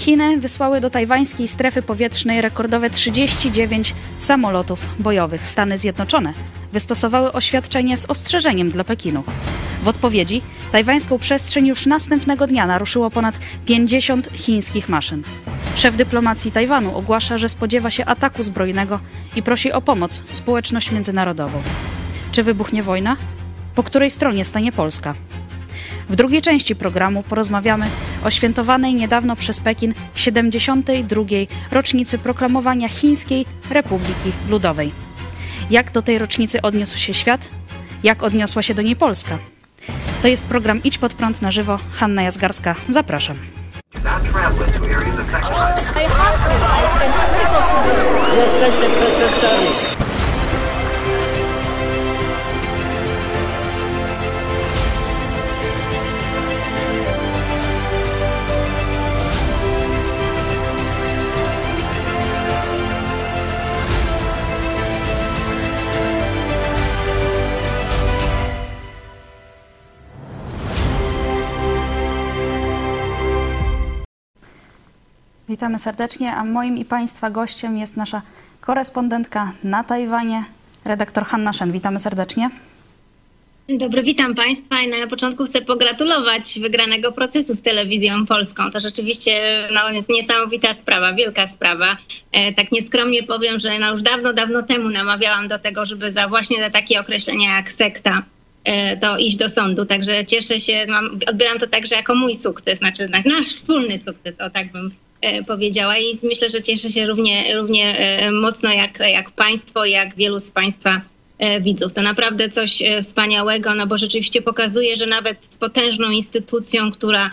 Chiny wysłały do tajwańskiej strefy powietrznej rekordowe 39 samolotów bojowych. Stany Zjednoczone wystosowały oświadczenie z ostrzeżeniem dla Pekinu. W odpowiedzi tajwańską przestrzeń już następnego dnia naruszyło ponad 50 chińskich maszyn. Szef dyplomacji Tajwanu ogłasza, że spodziewa się ataku zbrojnego i prosi o pomoc społeczność międzynarodową. Czy wybuchnie wojna? Po której stronie stanie Polska? W drugiej części programu porozmawiamy o świętowanej niedawno przez Pekin 72. rocznicy proklamowania Chińskiej Republiki Ludowej. Jak do tej rocznicy odniósł się świat? Jak odniosła się do niej Polska? To jest program Idź Pod Prąd na żywo. Hanna Jazgarska. Zapraszam. Jesteście przestępcami. Witamy serdecznie, a moim i Państwa gościem jest nasza korespondentka na Tajwanie, redaktor Hanna Shen. Witamy serdecznie. Dzień dobry, witam Państwa i na początku chcę pogratulować wygranego procesu z Telewizją Polską. To rzeczywiście jest niesamowita sprawa, wielka sprawa. Tak nieskromnie powiem, że już dawno temu namawiałam do tego, żeby właśnie za takie określenia jak sekta to iść do sądu. Także cieszę się, odbieram to także jako mój sukces, znaczy nasz wspólny sukces, o tak bym powiedziała, i myślę, że cieszę się równie mocno jak Państwo, jak wielu z Państwa widzów. To naprawdę coś wspaniałego, no bo rzeczywiście pokazuje, że nawet z potężną instytucją, która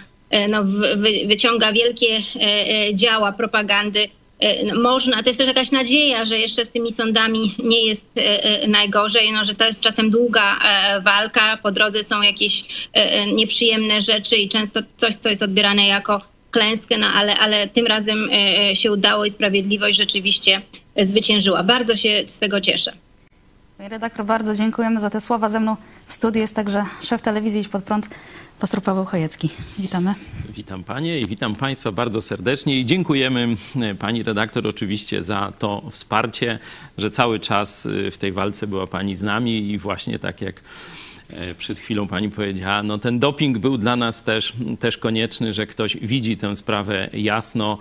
wyciąga wielkie działa propagandy, można, to jest też jakaś nadzieja, że jeszcze z tymi sądami nie jest najgorzej, że to jest czasem długa walka, po drodze są jakieś nieprzyjemne rzeczy i często coś, co jest odbierane jako klęskę, ale tym razem się udało i sprawiedliwość rzeczywiście zwyciężyła. Bardzo się z tego cieszę. Panie redaktor, bardzo dziękujemy za te słowa. Ze mną w studiu jest także szef telewizji Idź Pod Prąd, pastor Paweł Chojecki. Witamy. Witam Panie i witam Państwa bardzo serdecznie i dziękujemy Pani redaktor oczywiście za to wsparcie, że cały czas w tej walce była Pani z nami i właśnie tak jak przed chwilą Pani powiedziała, ten doping był dla nas też konieczny, że ktoś widzi tę sprawę jasno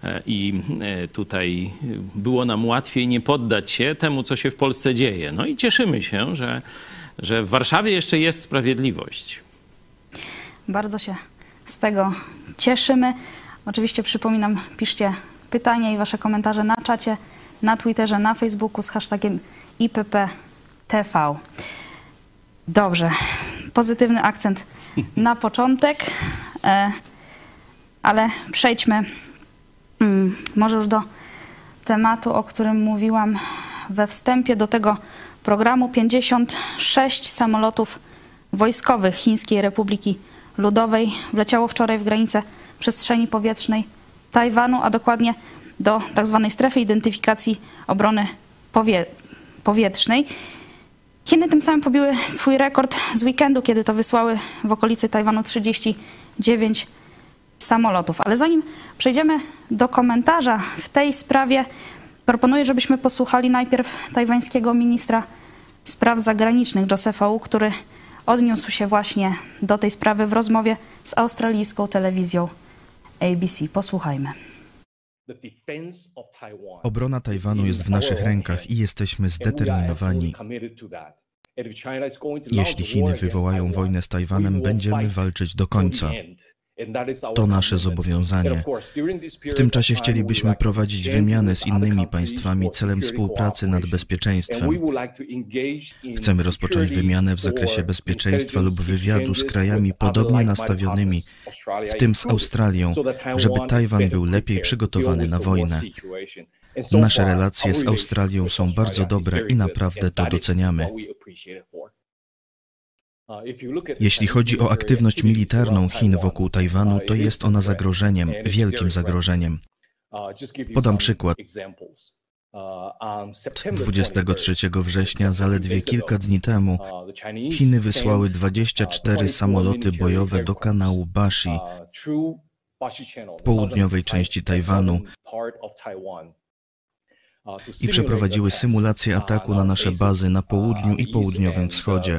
i tutaj było nam łatwiej nie poddać się temu, co się w Polsce dzieje. No i cieszymy się, że w Warszawie jeszcze jest sprawiedliwość. Bardzo się z tego cieszymy. Oczywiście przypominam, piszcie pytania i Wasze komentarze na czacie, na Twitterze, na Facebooku z hashtagiem IPPTV. Dobrze, pozytywny akcent na początek, ale przejdźmy może już do tematu, o którym mówiłam we wstępie do tego programu. 56 samolotów wojskowych Chińskiej Republiki Ludowej wleciało wczoraj w granice przestrzeni powietrznej Tajwanu, a dokładnie do tak zwanej strefy identyfikacji obrony powietrznej. Chiny tym samym pobiły swój rekord z weekendu, kiedy to wysłały w okolicy Tajwanu 39 samolotów. Ale zanim przejdziemy do komentarza w tej sprawie, proponuję, żebyśmy posłuchali najpierw tajwańskiego ministra spraw zagranicznych Josepha Wu, który odniósł się właśnie do tej sprawy w rozmowie z australijską telewizją ABC. Posłuchajmy. Obrona Tajwanu jest w naszych rękach i jesteśmy zdeterminowani. Jeśli Chiny wywołają wojnę z Tajwanem, będziemy walczyć do końca. To nasze zobowiązanie. W tym czasie chcielibyśmy prowadzić wymianę z innymi państwami celem współpracy nad bezpieczeństwem. Chcemy rozpocząć wymianę w zakresie bezpieczeństwa lub wywiadu z krajami podobnie nastawionymi, w tym z Australią, żeby Tajwan był lepiej przygotowany na wojnę. Nasze relacje z Australią są bardzo dobre i naprawdę to doceniamy. Jeśli chodzi o aktywność militarną Chin wokół Tajwanu, to jest ona zagrożeniem, wielkim zagrożeniem. Podam przykład. 23 września, zaledwie kilka dni temu, Chiny wysłały 24 samoloty bojowe do kanału Bashi, w południowej części Tajwanu i przeprowadziły symulację ataku na nasze bazy na południu i południowym wschodzie.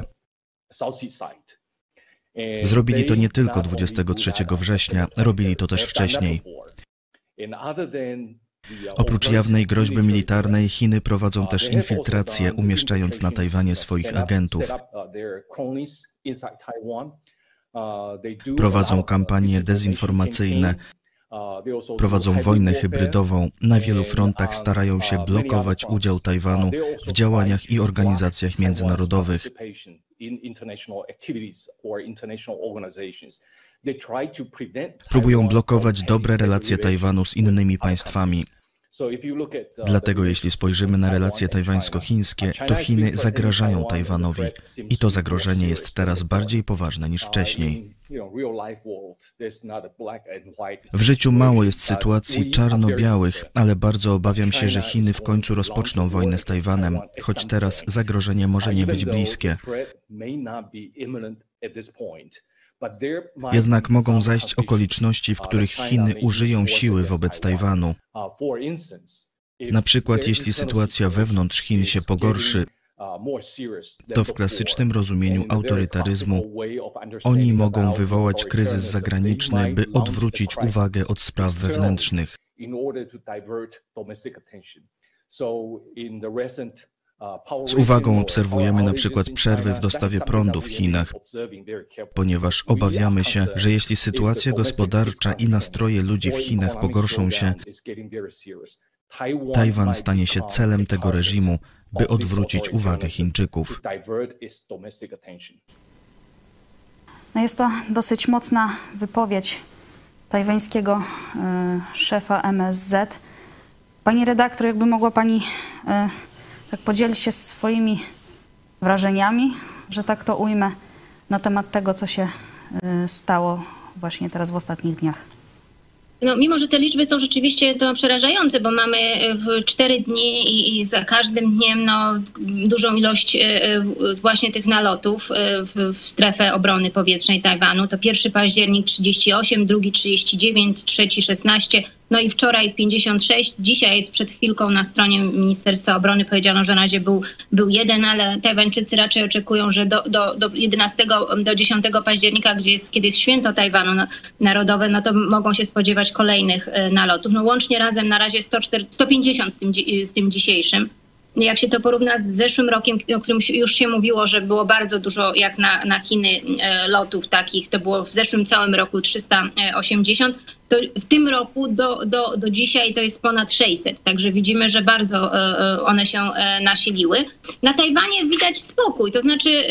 Zrobili to nie tylko 23 września, robili to też wcześniej. Oprócz jawnej groźby militarnej, Chiny prowadzą też infiltrację, umieszczając na Tajwanie swoich agentów. Prowadzą kampanie dezinformacyjne, prowadzą wojnę hybrydową, na wielu frontach starają się blokować udział Tajwanu w działaniach i organizacjach międzynarodowych. Próbują blokować dobre relacje Tajwanu z innymi państwami. Dlatego jeśli spojrzymy na relacje tajwańsko-chińskie, to Chiny zagrażają Tajwanowi i to zagrożenie jest teraz bardziej poważne niż wcześniej. W życiu mało jest sytuacji czarno-białych, ale bardzo obawiam się, że Chiny w końcu rozpoczną wojnę z Tajwanem, choć teraz zagrożenie może nie być bliskie. Jednak mogą zajść okoliczności, w których Chiny użyją siły wobec Tajwanu. Na przykład jeśli sytuacja wewnątrz Chin się pogorszy, to w klasycznym rozumieniu autorytaryzmu oni mogą wywołać kryzys zagraniczny, by odwrócić uwagę od spraw wewnętrznych. Z uwagą obserwujemy na przykład przerwy w dostawie prądu w Chinach, ponieważ obawiamy się, że jeśli sytuacja gospodarcza i nastroje ludzi w Chinach pogorszą się, Tajwan stanie się celem tego reżimu, by odwrócić uwagę Chińczyków. No jest to dosyć mocna wypowiedź tajwańskiego szefa MSZ. Pani redaktor, jakby mogła Pani tak podzielić się swoimi wrażeniami, że tak to ujmę, na temat tego, co się stało właśnie teraz w ostatnich dniach. No, mimo że te liczby są rzeczywiście to przerażające, bo mamy w 4 dni i za każdym dniem dużą ilość właśnie tych nalotów w strefę obrony powietrznej Tajwanu. To 1 październik 38, 2 39, 3 16, no i wczoraj 56. Dzisiaj jest przed chwilką na stronie Ministerstwa Obrony powiedziano, że na razie był 1, ale Tajwańczycy raczej oczekują, że do 11, do 10 października, kiedy jest święto Tajwanu Narodowe, no to mogą się spodziewać kolejnych nalotów. No łącznie razem na razie 150 z tym dzisiejszym. Jak się to porówna z zeszłym rokiem, o którym już się mówiło, że było bardzo dużo jak na Chiny lotów takich, to było w zeszłym całym roku 380, to w tym roku do dzisiaj to jest ponad 600. Także widzimy, że bardzo one się nasiliły. Na Tajwanie widać spokój, to znaczy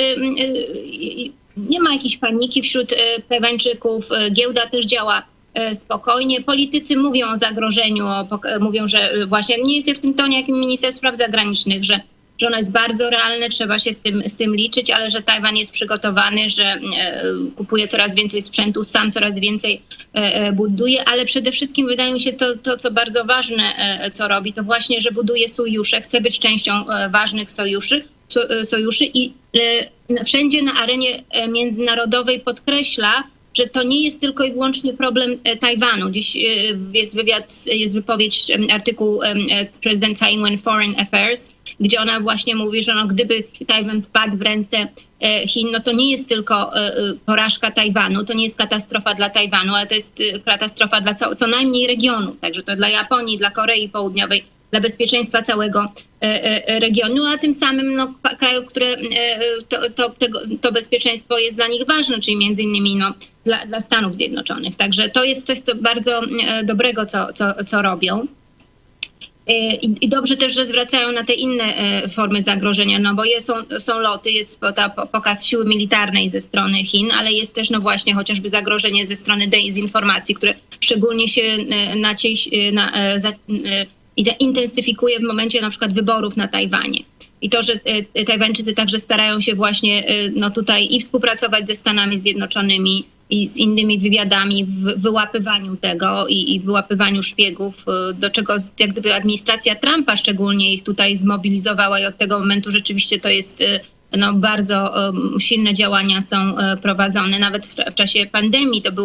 nie ma jakiejś paniki wśród Tajwańczyków, giełda też działa spokojnie. Politycy mówią o zagrożeniu, mówią, że właśnie nie jest w tym tonie jak minister spraw zagranicznych, że ono jest bardzo realne, trzeba się z tym liczyć, ale że Tajwan jest przygotowany, że kupuje coraz więcej sprzętu, sam coraz więcej buduje, ale przede wszystkim wydaje mi się to co bardzo ważne, co robi, to właśnie, że buduje sojusze, chce być częścią ważnych sojuszy i wszędzie na arenie międzynarodowej podkreśla, że to nie jest tylko i wyłącznie problem Tajwanu. Dziś jest wypowiedź, artykuł prezydent Tsai Ing-wen Foreign Affairs, gdzie ona właśnie mówi, że gdyby Tajwan wpadł w ręce Chin, no to nie jest tylko porażka Tajwanu, to nie jest katastrofa dla Tajwanu, ale to jest katastrofa dla co najmniej regionu. Także to dla Japonii, dla Korei Południowej, dla bezpieczeństwa całego regionu, a tym samym krajów, które to bezpieczeństwo jest dla nich ważne, czyli między innymi dla Stanów Zjednoczonych. Także to jest coś co bardzo dobrego, co robią. I dobrze też, że zwracają na te inne formy zagrożenia, no bo są loty, jest pokaz siły militarnej ze strony Chin, ale jest też właśnie chociażby zagrożenie ze strony dezinformacji, które szczególnie się intensyfikuje w momencie na przykład wyborów na Tajwanie. I to, że Tajwańczycy także starają się właśnie tutaj i współpracować ze Stanami Zjednoczonymi i z innymi wywiadami w wyłapywaniu tego i wyłapywaniu szpiegów, do czego jak gdyby administracja Trumpa szczególnie ich tutaj zmobilizowała i od tego momentu rzeczywiście to jest bardzo silne działania są prowadzone. Nawet w czasie pandemii to było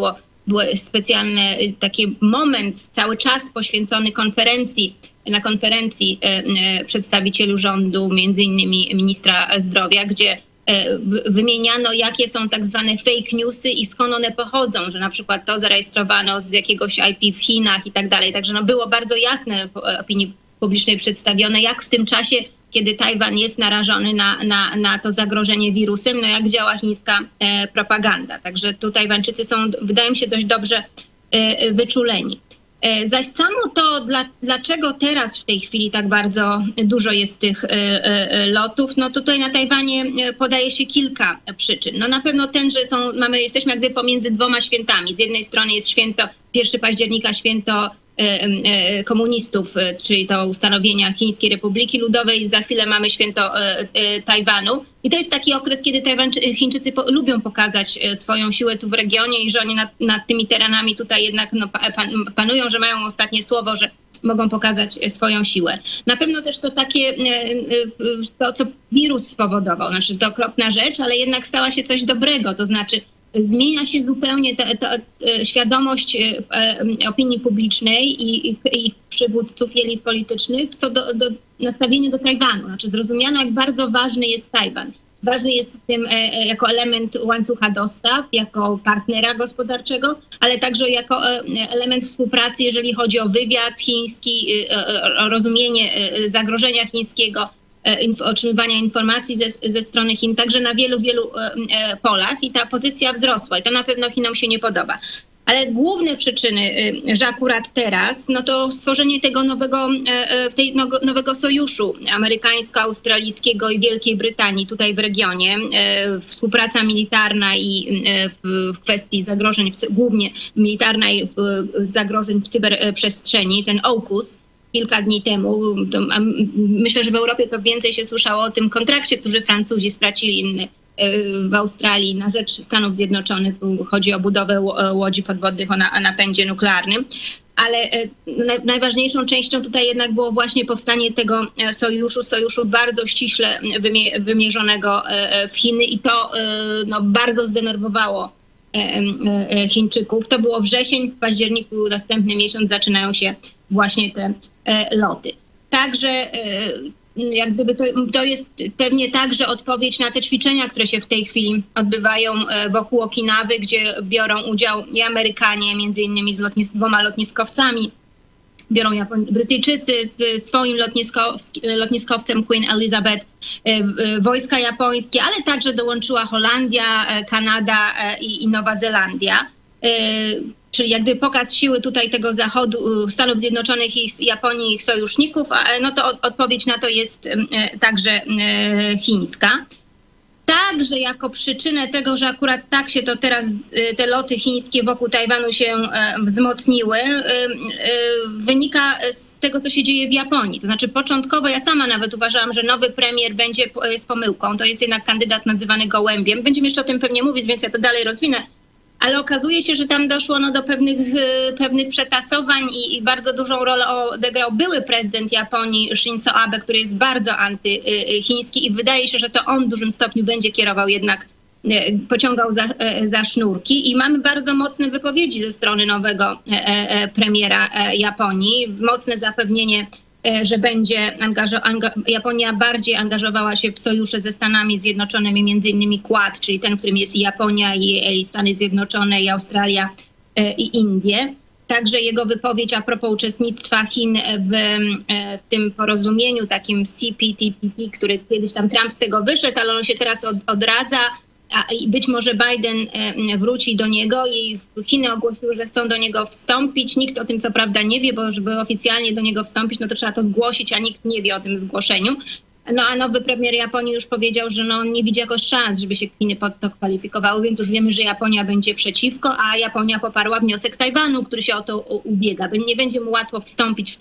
Był specjalny taki moment, cały czas poświęcony na konferencji przedstawicielu rządu, między innymi ministra zdrowia, gdzie wymieniano, jakie są tak zwane fake newsy i skąd one pochodzą, że na przykład to zarejestrowano z jakiegoś IP w Chinach i tak dalej. Także było bardzo jasne opinii publicznej przedstawione, jak w tym czasie, kiedy Tajwan jest narażony na to zagrożenie wirusem, jak działa chińska propaganda. Także tu Tajwańczycy są, wydaje mi się, dość dobrze wyczuleni. Zaś samo to, dlaczego teraz w tej chwili tak bardzo dużo jest tych lotów, no tutaj na Tajwanie podaje się kilka przyczyn. No na pewno ten, że jesteśmy jak gdyby pomiędzy dwoma świętami. Z jednej strony jest święto 1 października, święto komunistów, czyli to ustanowienia Chińskiej Republiki Ludowej. Za chwilę mamy święto Tajwanu. I to jest taki okres, kiedy Chińczycy lubią pokazać swoją siłę tu w regionie i że oni nad tymi terenami tutaj jednak panują, że mają ostatnie słowo, że mogą pokazać swoją siłę. Na pewno też to takie, to co wirus spowodował, znaczy to okropna rzecz, ale jednak stała się coś dobrego, to znaczy zmienia się zupełnie świadomość opinii publicznej i przywódców i elit politycznych co do nastawienia do Tajwanu. Znaczy zrozumiano, jak bardzo ważny jest Tajwan. Ważny jest w tym jako element łańcucha dostaw, jako partnera gospodarczego, ale także jako element współpracy, jeżeli chodzi o wywiad chiński, o rozumienie zagrożenia chińskiego, otrzymywania informacji ze strony Chin, także na wielu polach i ta pozycja wzrosła i to na pewno Chinom się nie podoba. Ale główne przyczyny, że akurat teraz, no to stworzenie tego nowego sojuszu amerykańsko-australijskiego i Wielkiej Brytanii tutaj w regionie, współpraca militarna i w kwestii zagrożeń, głównie militarna i zagrożeń w cyberprzestrzeni, ten AUKUS, kilka dni temu. Myślę, że w Europie to więcej się słyszało o tym kontrakcie, który Francuzi stracili w Australii na rzecz Stanów Zjednoczonych. Chodzi o budowę łodzi podwodnych o napędzie nuklearnym. Ale najważniejszą częścią tutaj jednak było właśnie powstanie tego sojuszu bardzo ściśle wymierzonego w Chiny i to bardzo zdenerwowało Chińczyków. To było wrzesień, w październiku następny miesiąc zaczynają się właśnie te loty. Także jak gdyby to jest pewnie także odpowiedź na te ćwiczenia, które się w tej chwili odbywają wokół Okinawy, gdzie biorą udział i Amerykanie, między innymi z 2 lotniskowcami. Biorą Brytyjczycy z swoim lotniskowcem Queen Elizabeth, wojska japońskie, ale także dołączyła Holandia, Kanada i Nowa Zelandia. Czyli jak gdyby pokaz siły tutaj tego zachodu, Stanów Zjednoczonych i Japonii, ich sojuszników, no to odpowiedź na to jest także chińska. Także jako przyczynę tego, że akurat tak się to teraz te loty chińskie wokół Tajwanu się wzmocniły, wynika z tego, co się dzieje w Japonii. To znaczy początkowo ja sama nawet uważałam, że nowy premier jest pomyłką. To jest jednak kandydat nazywany gołębiem. Będziemy jeszcze o tym pewnie mówić, więc ja to dalej rozwinę. Ale okazuje się, że tam doszło do pewnych przetasowań i bardzo dużą rolę odegrał były prezydent Japonii Shinzo Abe, który jest bardzo antychiński i wydaje się, że to on w dużym stopniu będzie kierował jednak, pociągał za sznurki i mamy bardzo mocne wypowiedzi ze strony nowego premiera Japonii, mocne zapewnienie, że będzie Japonia bardziej angażowała się w sojusze ze Stanami Zjednoczonymi, między innymi Quad, czyli ten, w którym jest i Japonia, i Stany Zjednoczone, i Australia, i Indie. Także jego wypowiedź a propos uczestnictwa Chin w tym porozumieniu takim CPTPP, który kiedyś tam Trump z tego wyszedł, ale on się teraz odradza. I być może Biden wróci do niego i Chiny ogłosiły, że chcą do niego wstąpić. Nikt o tym co prawda nie wie, bo żeby oficjalnie do niego wstąpić, no to trzeba to zgłosić, a nikt nie wie o tym zgłoszeniu. No a nowy premier Japonii już powiedział, że on nie widzi jakoś szans, żeby się Chiny pod to kwalifikowały, więc już wiemy, że Japonia będzie przeciwko, a Japonia poparła wniosek Tajwanu, który się o to ubiega. Nie będzie mu łatwo wstąpić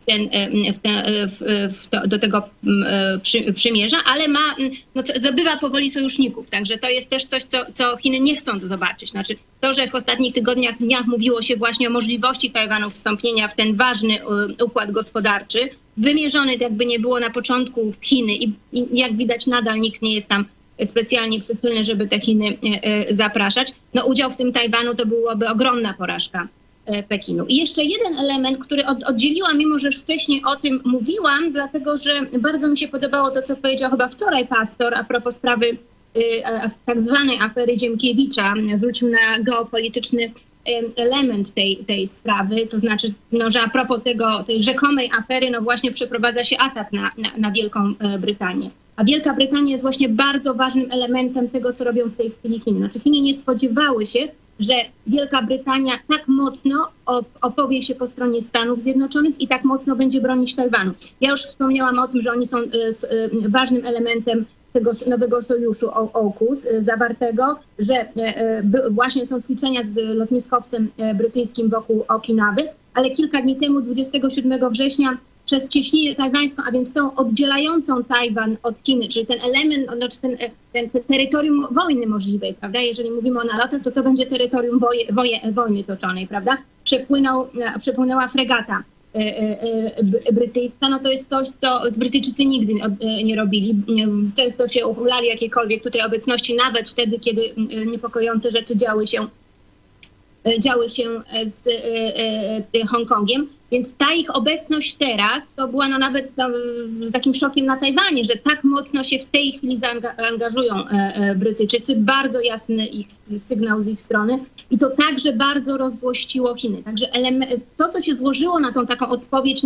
do tego przymierza, ale zdobywa powoli sojuszników. Także to jest też coś, co Chiny nie chcą zobaczyć. Znaczy to, że w ostatnich dniach mówiło się właśnie o możliwości Tajwanu wstąpienia w ten ważny układ gospodarczy, wymierzony jakby nie było na początku w Chiny i jak widać nadal nikt nie jest tam specjalnie przychylny, żeby te Chiny zapraszać. No udział w tym Tajwanu to byłoby ogromna porażka Pekinu. I jeszcze jeden element, który oddzieliłam, mimo że już wcześniej o tym mówiłam, dlatego że bardzo mi się podobało to, co powiedział chyba wczoraj pastor a propos sprawy tak zwanej afery Ziemkiewicza. Zwrócił na geopolityczny element tej sprawy, to znaczy, no, że a propos tej rzekomej afery, no właśnie przeprowadza się atak na Wielką Brytanię. A Wielka Brytania jest właśnie bardzo ważnym elementem tego, co robią w tej chwili Chiny. Znaczy Chiny nie spodziewały się, że Wielka Brytania tak mocno opowie się po stronie Stanów Zjednoczonych i tak mocno będzie bronić Tajwanu. Ja już wspomniałam o tym, że oni są ważnym elementem tego nowego sojuszu AUKUS zawartego, że właśnie są ćwiczenia z lotniskowcem brytyjskim wokół Okinawy, ale kilka dni temu, 27 września, przez cieśninę tajwańską, a więc tą oddzielającą Tajwan od Chin, czyli ten element, znaczy ten terytorium wojny możliwej, prawda? Jeżeli mówimy o nalotach, to będzie terytorium wojny toczonej, prawda? Przepłynęła fregata brytyjska, no to jest coś, co Brytyjczycy nigdy nie robili. Często się uchylali jakiejkolwiek tutaj obecności, nawet wtedy, kiedy niepokojące rzeczy działy się z Hongkongiem. Więc ta ich obecność teraz to była nawet z takim szokiem na Tajwanie, że tak mocno się w tej chwili zaangażują Brytyjczycy. Bardzo jasny sygnał z ich strony i to także bardzo rozzłościło Chiny. Także to, co się złożyło na tą taką odpowiedź,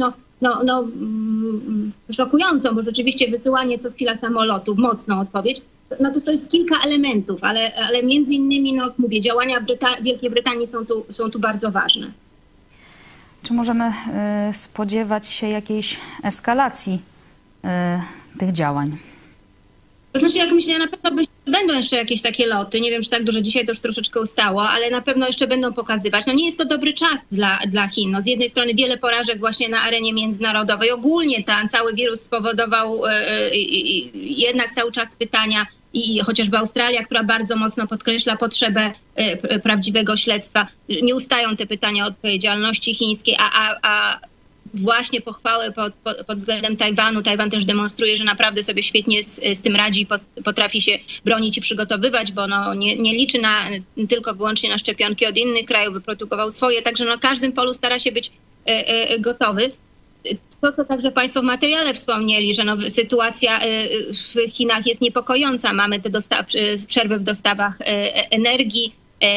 szokującą, bo rzeczywiście wysyłanie co chwila samolotów, mocną odpowiedź, no to jest kilka elementów, ale między innymi, no jak mówię, działania Wielkiej Brytanii są tu bardzo ważne. Czy możemy spodziewać się jakiejś eskalacji tych działań? To znaczy, jak myślę, na pewno będą jeszcze jakieś takie loty. Nie wiem, czy tak dużo, dzisiaj to już troszeczkę ustało, ale na pewno jeszcze będą pokazywać. No nie jest to dobry czas dla Chin. No, z jednej strony wiele porażek właśnie na arenie międzynarodowej. Ogólnie ten cały wirus spowodował jednak cały czas pytania, i chociażby Australia, która bardzo mocno podkreśla potrzebę prawdziwego śledztwa. Nie ustają te pytania o odpowiedzialności chińskiej, a właśnie pochwały pod względem Tajwanu. Tajwan też demonstruje, że naprawdę sobie świetnie z tym radzi i potrafi się bronić i przygotowywać, bo nie liczy tylko wyłącznie na szczepionki od innych krajów, wyprodukował swoje, także na każdym polu stara się być gotowy. To, co także Państwo w materiale wspomnieli, że sytuacja w Chinach jest niepokojąca. Mamy te przerwy w dostawach energii,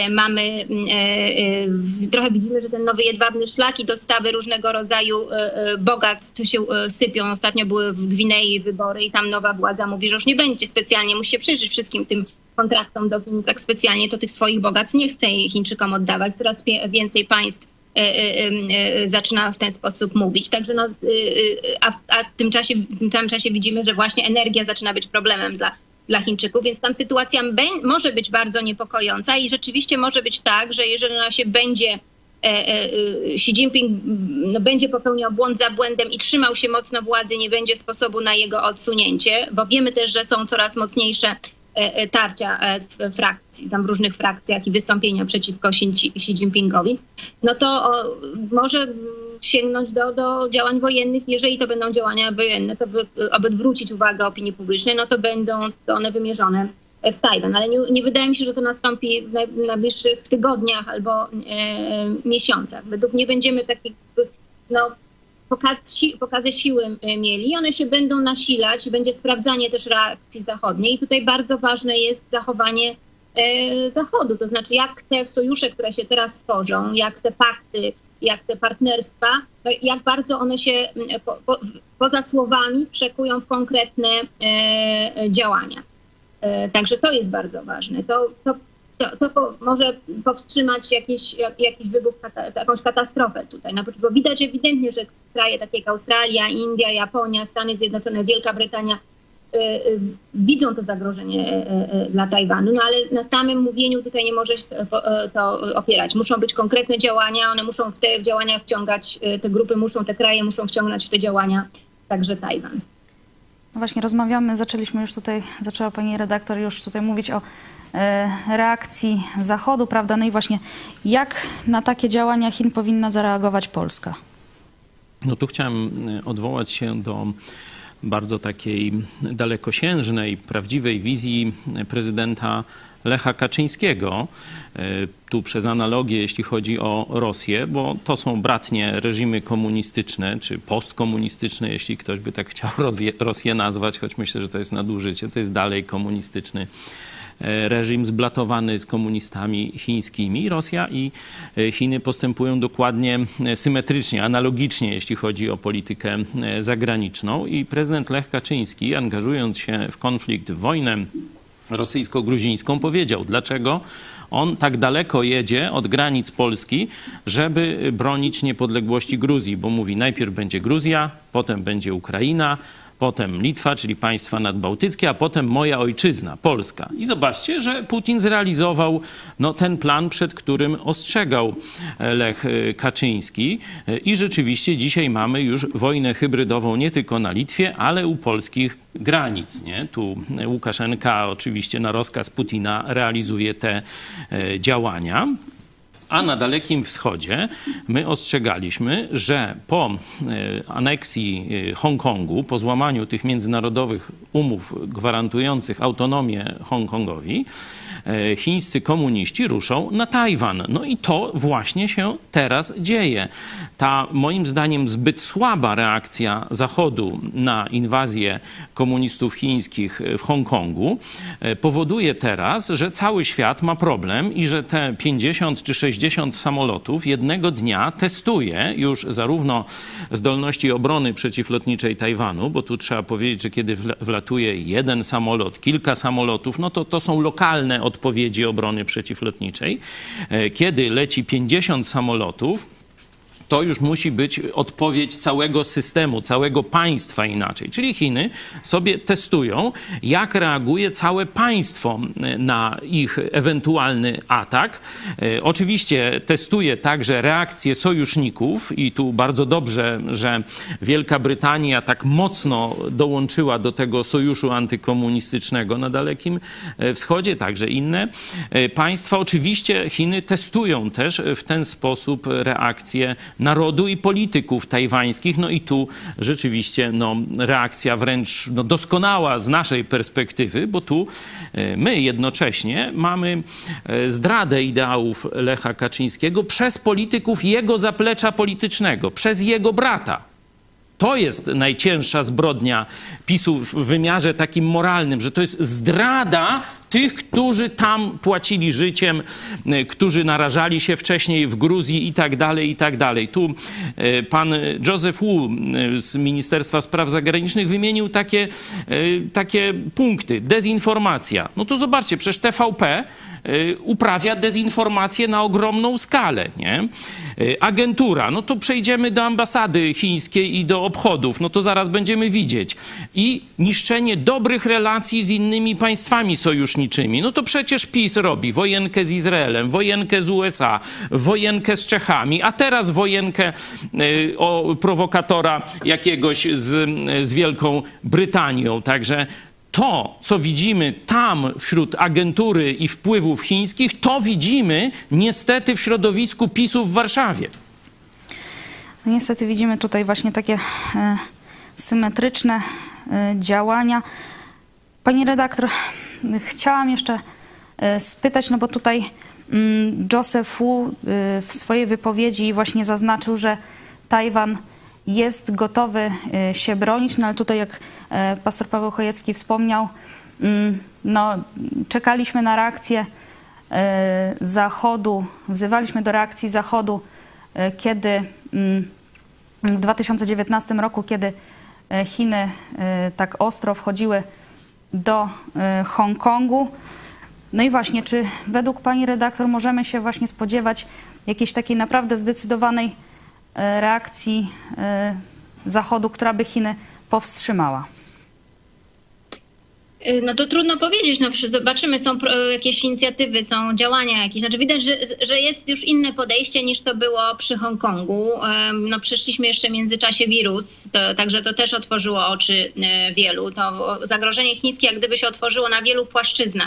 trochę widzimy, że ten nowy jedwabny szlak i dostawy różnego rodzaju bogactw się sypią. Ostatnio były w Gwinei wybory i tam nowa władza mówi, że już nie będzie specjalnie, musi się przyjrzeć wszystkim tym kontraktom do Chin, tak specjalnie to tych swoich bogactw nie chce Chińczykom oddawać. Coraz więcej państw zaczyna w ten sposób mówić. Także w tym samym czasie widzimy, że właśnie energia zaczyna być problemem dla Chińczyków, więc tam sytuacja może być bardzo niepokojąca i rzeczywiście może być tak, że jeżeli ona się Xi Jinping będzie popełniał błąd za błędem i trzymał się mocno władzy, nie będzie sposobu na jego odsunięcie, bo wiemy też, że są coraz mocniejsze tarcia w różnych frakcjach i wystąpienia przeciwko Xi Jinpingowi, no to może sięgnąć do działań wojennych. Jeżeli to będą działania wojenne, to aby odwrócić uwagę opinii publicznej, no to będą one wymierzone w Tajwan. Ale nie wydaje mi się, że to nastąpi w najbliższych tygodniach albo miesiącach. Według mnie będziemy takie pokazy siły mieli i one się będą nasilać, będzie sprawdzanie też reakcji zachodniej i tutaj bardzo ważne jest zachowanie Zachodu, to znaczy jak te sojusze, które się teraz tworzą, jak te pakty, jak te partnerstwa, jak bardzo one się poza słowami przekują w konkretne działania. Także to jest bardzo ważne. To może powstrzymać jakiś wybuch, jakąś katastrofę tutaj. Bo widać ewidentnie, że kraje takie jak Australia, India, Japonia, Stany Zjednoczone, Wielka Brytania widzą to zagrożenie dla Tajwanu, no ale na samym mówieniu tutaj nie może to opierać. Muszą być konkretne działania, one muszą w te działania wciągać, te grupy te kraje muszą wciągnąć w te działania także Tajwan. No właśnie zaczęła pani redaktor już tutaj mówić o reakcji Zachodu, prawda? No i właśnie jak na takie działania Chin powinna zareagować Polska? No tu chciałem odwołać się do bardzo takiej dalekosiężnej, prawdziwej wizji prezydenta Lecha Kaczyńskiego. Tu przez analogię, jeśli chodzi o Rosję, bo to są bratnie reżimy komunistyczne, czy postkomunistyczne, jeśli ktoś by tak chciał Rosję nazwać, choć myślę, że to jest nadużycie. To jest dalej komunistyczny reżim zblatowany z komunistami chińskimi. Rosja i Chiny postępują dokładnie symetrycznie, analogicznie, jeśli chodzi o politykę zagraniczną. I prezydent Lech Kaczyński, angażując się w konflikt, w wojnę rosyjsko-gruzińską, powiedział, dlaczego on tak daleko jedzie od granic Polski, żeby bronić niepodległości Gruzji, bo mówi, najpierw będzie Gruzja, potem będzie Ukraina, potem Litwa, czyli państwa nadbałtyckie, a potem moja ojczyzna, Polska. I zobaczcie, że Putin zrealizował ten plan, przed którym ostrzegał Lech Kaczyński. I rzeczywiście dzisiaj mamy już wojnę hybrydową nie tylko na Litwie, ale u polskich granic. Nie? Tu Łukaszenka oczywiście na rozkaz Putina realizuje te działania. A na Dalekim Wschodzie my ostrzegaliśmy, że po aneksji Hongkongu, po złamaniu tych międzynarodowych umów gwarantujących autonomię Hongkongowi, chińscy komuniści ruszą na Tajwan. No i to właśnie się teraz dzieje. Ta moim zdaniem zbyt słaba reakcja Zachodu na inwazję komunistów chińskich w Hongkongu powoduje teraz, że cały świat ma problem i że te 50 czy 60 samolotów jednego dnia testuje już zarówno zdolności obrony przeciwlotniczej Tajwanu, bo tu trzeba powiedzieć, że kiedy wlatuje jeden samolot, kilka samolotów, no to są lokalne odpowiedzi obrony przeciwlotniczej. Kiedy leci 50 samolotów, to już musi być odpowiedź całego systemu, całego państwa inaczej. Czyli Chiny sobie testują, jak reaguje całe państwo na ich ewentualny atak. Oczywiście testuje także reakcję sojuszników i tu bardzo dobrze, że Wielka Brytania tak mocno dołączyła do tego sojuszu antykomunistycznego na Dalekim Wschodzie, także inne państwa. Oczywiście Chiny testują też w ten sposób reakcję narodu i polityków tajwańskich. No i tu rzeczywiście reakcja wręcz doskonała z naszej perspektywy, bo tu my jednocześnie mamy zdradę ideałów Lecha Kaczyńskiego przez polityków jego zaplecza politycznego, przez jego brata. To jest najcięższa zbrodnia PiS-u w wymiarze takim moralnym, że to jest zdrada tych, którzy tam płacili życiem, którzy narażali się wcześniej w Gruzji i tak dalej, i tak dalej. Tu pan Joseph Wu z Ministerstwa Spraw Zagranicznych wymienił takie punkty. Dezinformacja. No to zobaczcie, przecież TVP uprawia dezinformację na ogromną skalę, nie? Agentura, no to przejdziemy do ambasady chińskiej i do obchodów, no to zaraz będziemy widzieć. I niszczenie dobrych relacji z innymi państwami sojuszniczymi. No to przecież PiS robi wojenkę z Izraelem, wojenkę z USA, wojenkę z Czechami, a teraz wojenkę o prowokatora jakiegoś z Wielką Brytanią. Także to, co widzimy tam wśród agentury i wpływów chińskich, to widzimy niestety w środowisku PiS-u w Warszawie. Niestety widzimy tutaj właśnie takie symetryczne działania. Pani redaktor, chciałam jeszcze spytać, no bo tutaj Joseph Wu w swojej wypowiedzi właśnie zaznaczył, że Tajwan jest gotowy się bronić, no ale tutaj jak pastor Paweł Chojecki wspomniał, no czekaliśmy na reakcję Zachodu, wzywaliśmy do reakcji Zachodu, kiedy w 2019 roku, kiedy Chiny tak ostro wchodziły do Hongkongu. No i właśnie, czy według pani redaktor możemy się właśnie spodziewać jakiejś takiej naprawdę zdecydowanej reakcji Zachodu, która by Chiny powstrzymała? No to trudno powiedzieć, no zobaczymy, są jakieś inicjatywy, są działania jakieś. Znaczy widać, że jest już inne podejście niż to było przy Hongkongu. No przeszliśmy jeszcze w międzyczasie wirus, także to też otworzyło oczy wielu. To zagrożenie chińskie jak gdyby się otworzyło na wielu płaszczyznach.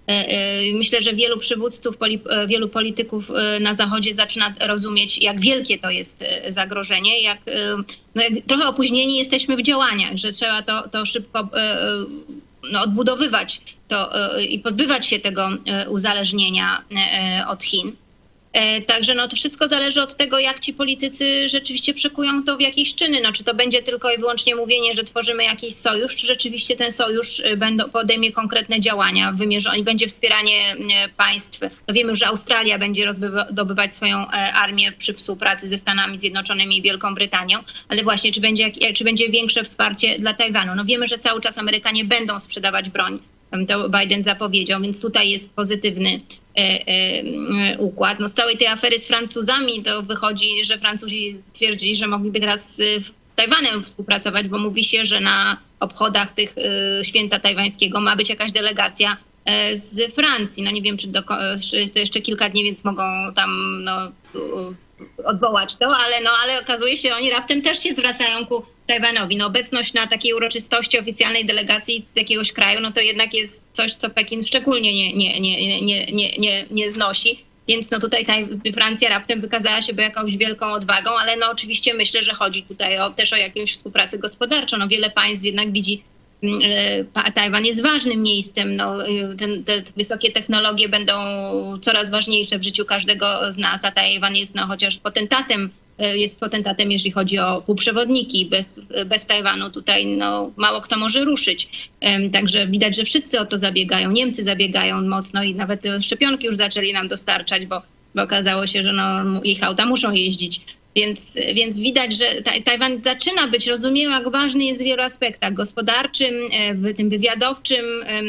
Myślę, że wielu przywódców, wielu polityków na Zachodzie zaczyna rozumieć, jak wielkie to jest zagrożenie, jak trochę opóźnieni jesteśmy w działaniach, że trzeba to szybko odbudowywać i pozbywać się tego uzależnienia od Chin. Także to wszystko zależy od tego, jak ci politycy rzeczywiście przekują to w jakieś czyny. Czy to będzie tylko i wyłącznie mówienie, że tworzymy jakiś sojusz, czy rzeczywiście ten sojusz podejmie konkretne działania i będzie wspieranie państw. Wiemy, że Australia będzie rozbudowywać swoją armię przy współpracy ze Stanami Zjednoczonymi i Wielką Brytanią, ale właśnie czy będzie większe wsparcie dla Tajwanu. Wiemy, że cały czas Amerykanie będą sprzedawać broń. To Biden zapowiedział, więc tutaj jest pozytywny układ. Z całej tej afery z Francuzami to wychodzi, że Francuzi stwierdzili, że mogliby teraz z Tajwanem współpracować, bo mówi się, że na obchodach tych święta tajwańskiego ma być jakaś delegacja z Francji. Nie wiem, czy to jeszcze kilka dni, więc mogą tam odwołać to, ale okazuje się, że oni raptem też się zwracają ku Tajwanowi. Obecność na takiej uroczystości oficjalnej delegacji z jakiegoś kraju, to jednak jest coś, co Pekin szczególnie nie znosi. Więc tutaj Francja raptem wykazała się jakąś wielką odwagą, ale oczywiście myślę, że chodzi tutaj też o jakąś współpracę gospodarczą. Wiele państw jednak widzi, Tajwan jest ważnym miejscem. Te wysokie technologie będą coraz ważniejsze w życiu każdego z nas, a Tajwan jest chociaż potentatem, jeżeli chodzi o półprzewodniki. Bez Tajwanu tutaj mało kto może ruszyć. Także widać, że wszyscy o to zabiegają. Niemcy zabiegają mocno i nawet szczepionki już zaczęli nam dostarczać, bo okazało się, że ich auta muszą jeździć. Więc widać, że Tajwan zaczyna być rozumiał, jak ważny jest w wielu aspektach gospodarczym, w tym wywiadowczym,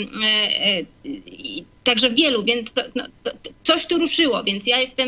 także w wielu, więc coś tu ruszyło, więc ja jestem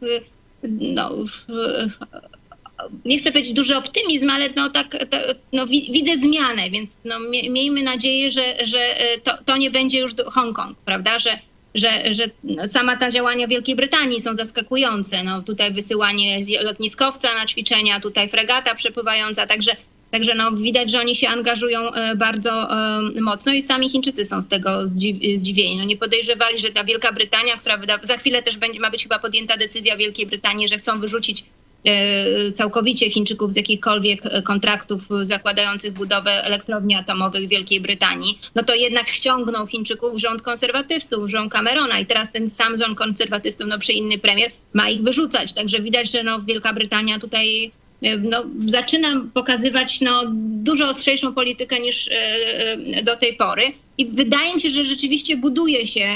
nie chcę powiedzieć duży optymizm, ale widzę zmianę, więc miejmy nadzieję, że to nie będzie już Hongkong, prawda, że sama ta działania Wielkiej Brytanii są zaskakujące. Tutaj wysyłanie lotniskowca na ćwiczenia, tutaj fregata przepływająca, także widać, że oni się angażują bardzo mocno i sami Chińczycy są z tego zdziwieni. Nie podejrzewali, że ta Wielka Brytania, która za chwilę też ma być chyba podjęta decyzja Wielkiej Brytanii, że chcą wyrzucić całkowicie Chińczyków z jakichkolwiek kontraktów zakładających budowę elektrowni atomowych w Wielkiej Brytanii, to jednak ściągnął Chińczyków rząd konserwatystów, rząd Camerona i teraz ten sam rząd konserwatystów, przy inny premier, ma ich wyrzucać. Także widać, że Wielka Brytania tutaj zaczyna pokazywać dużo ostrzejszą politykę niż do tej pory. I wydaje mi się, że rzeczywiście buduje się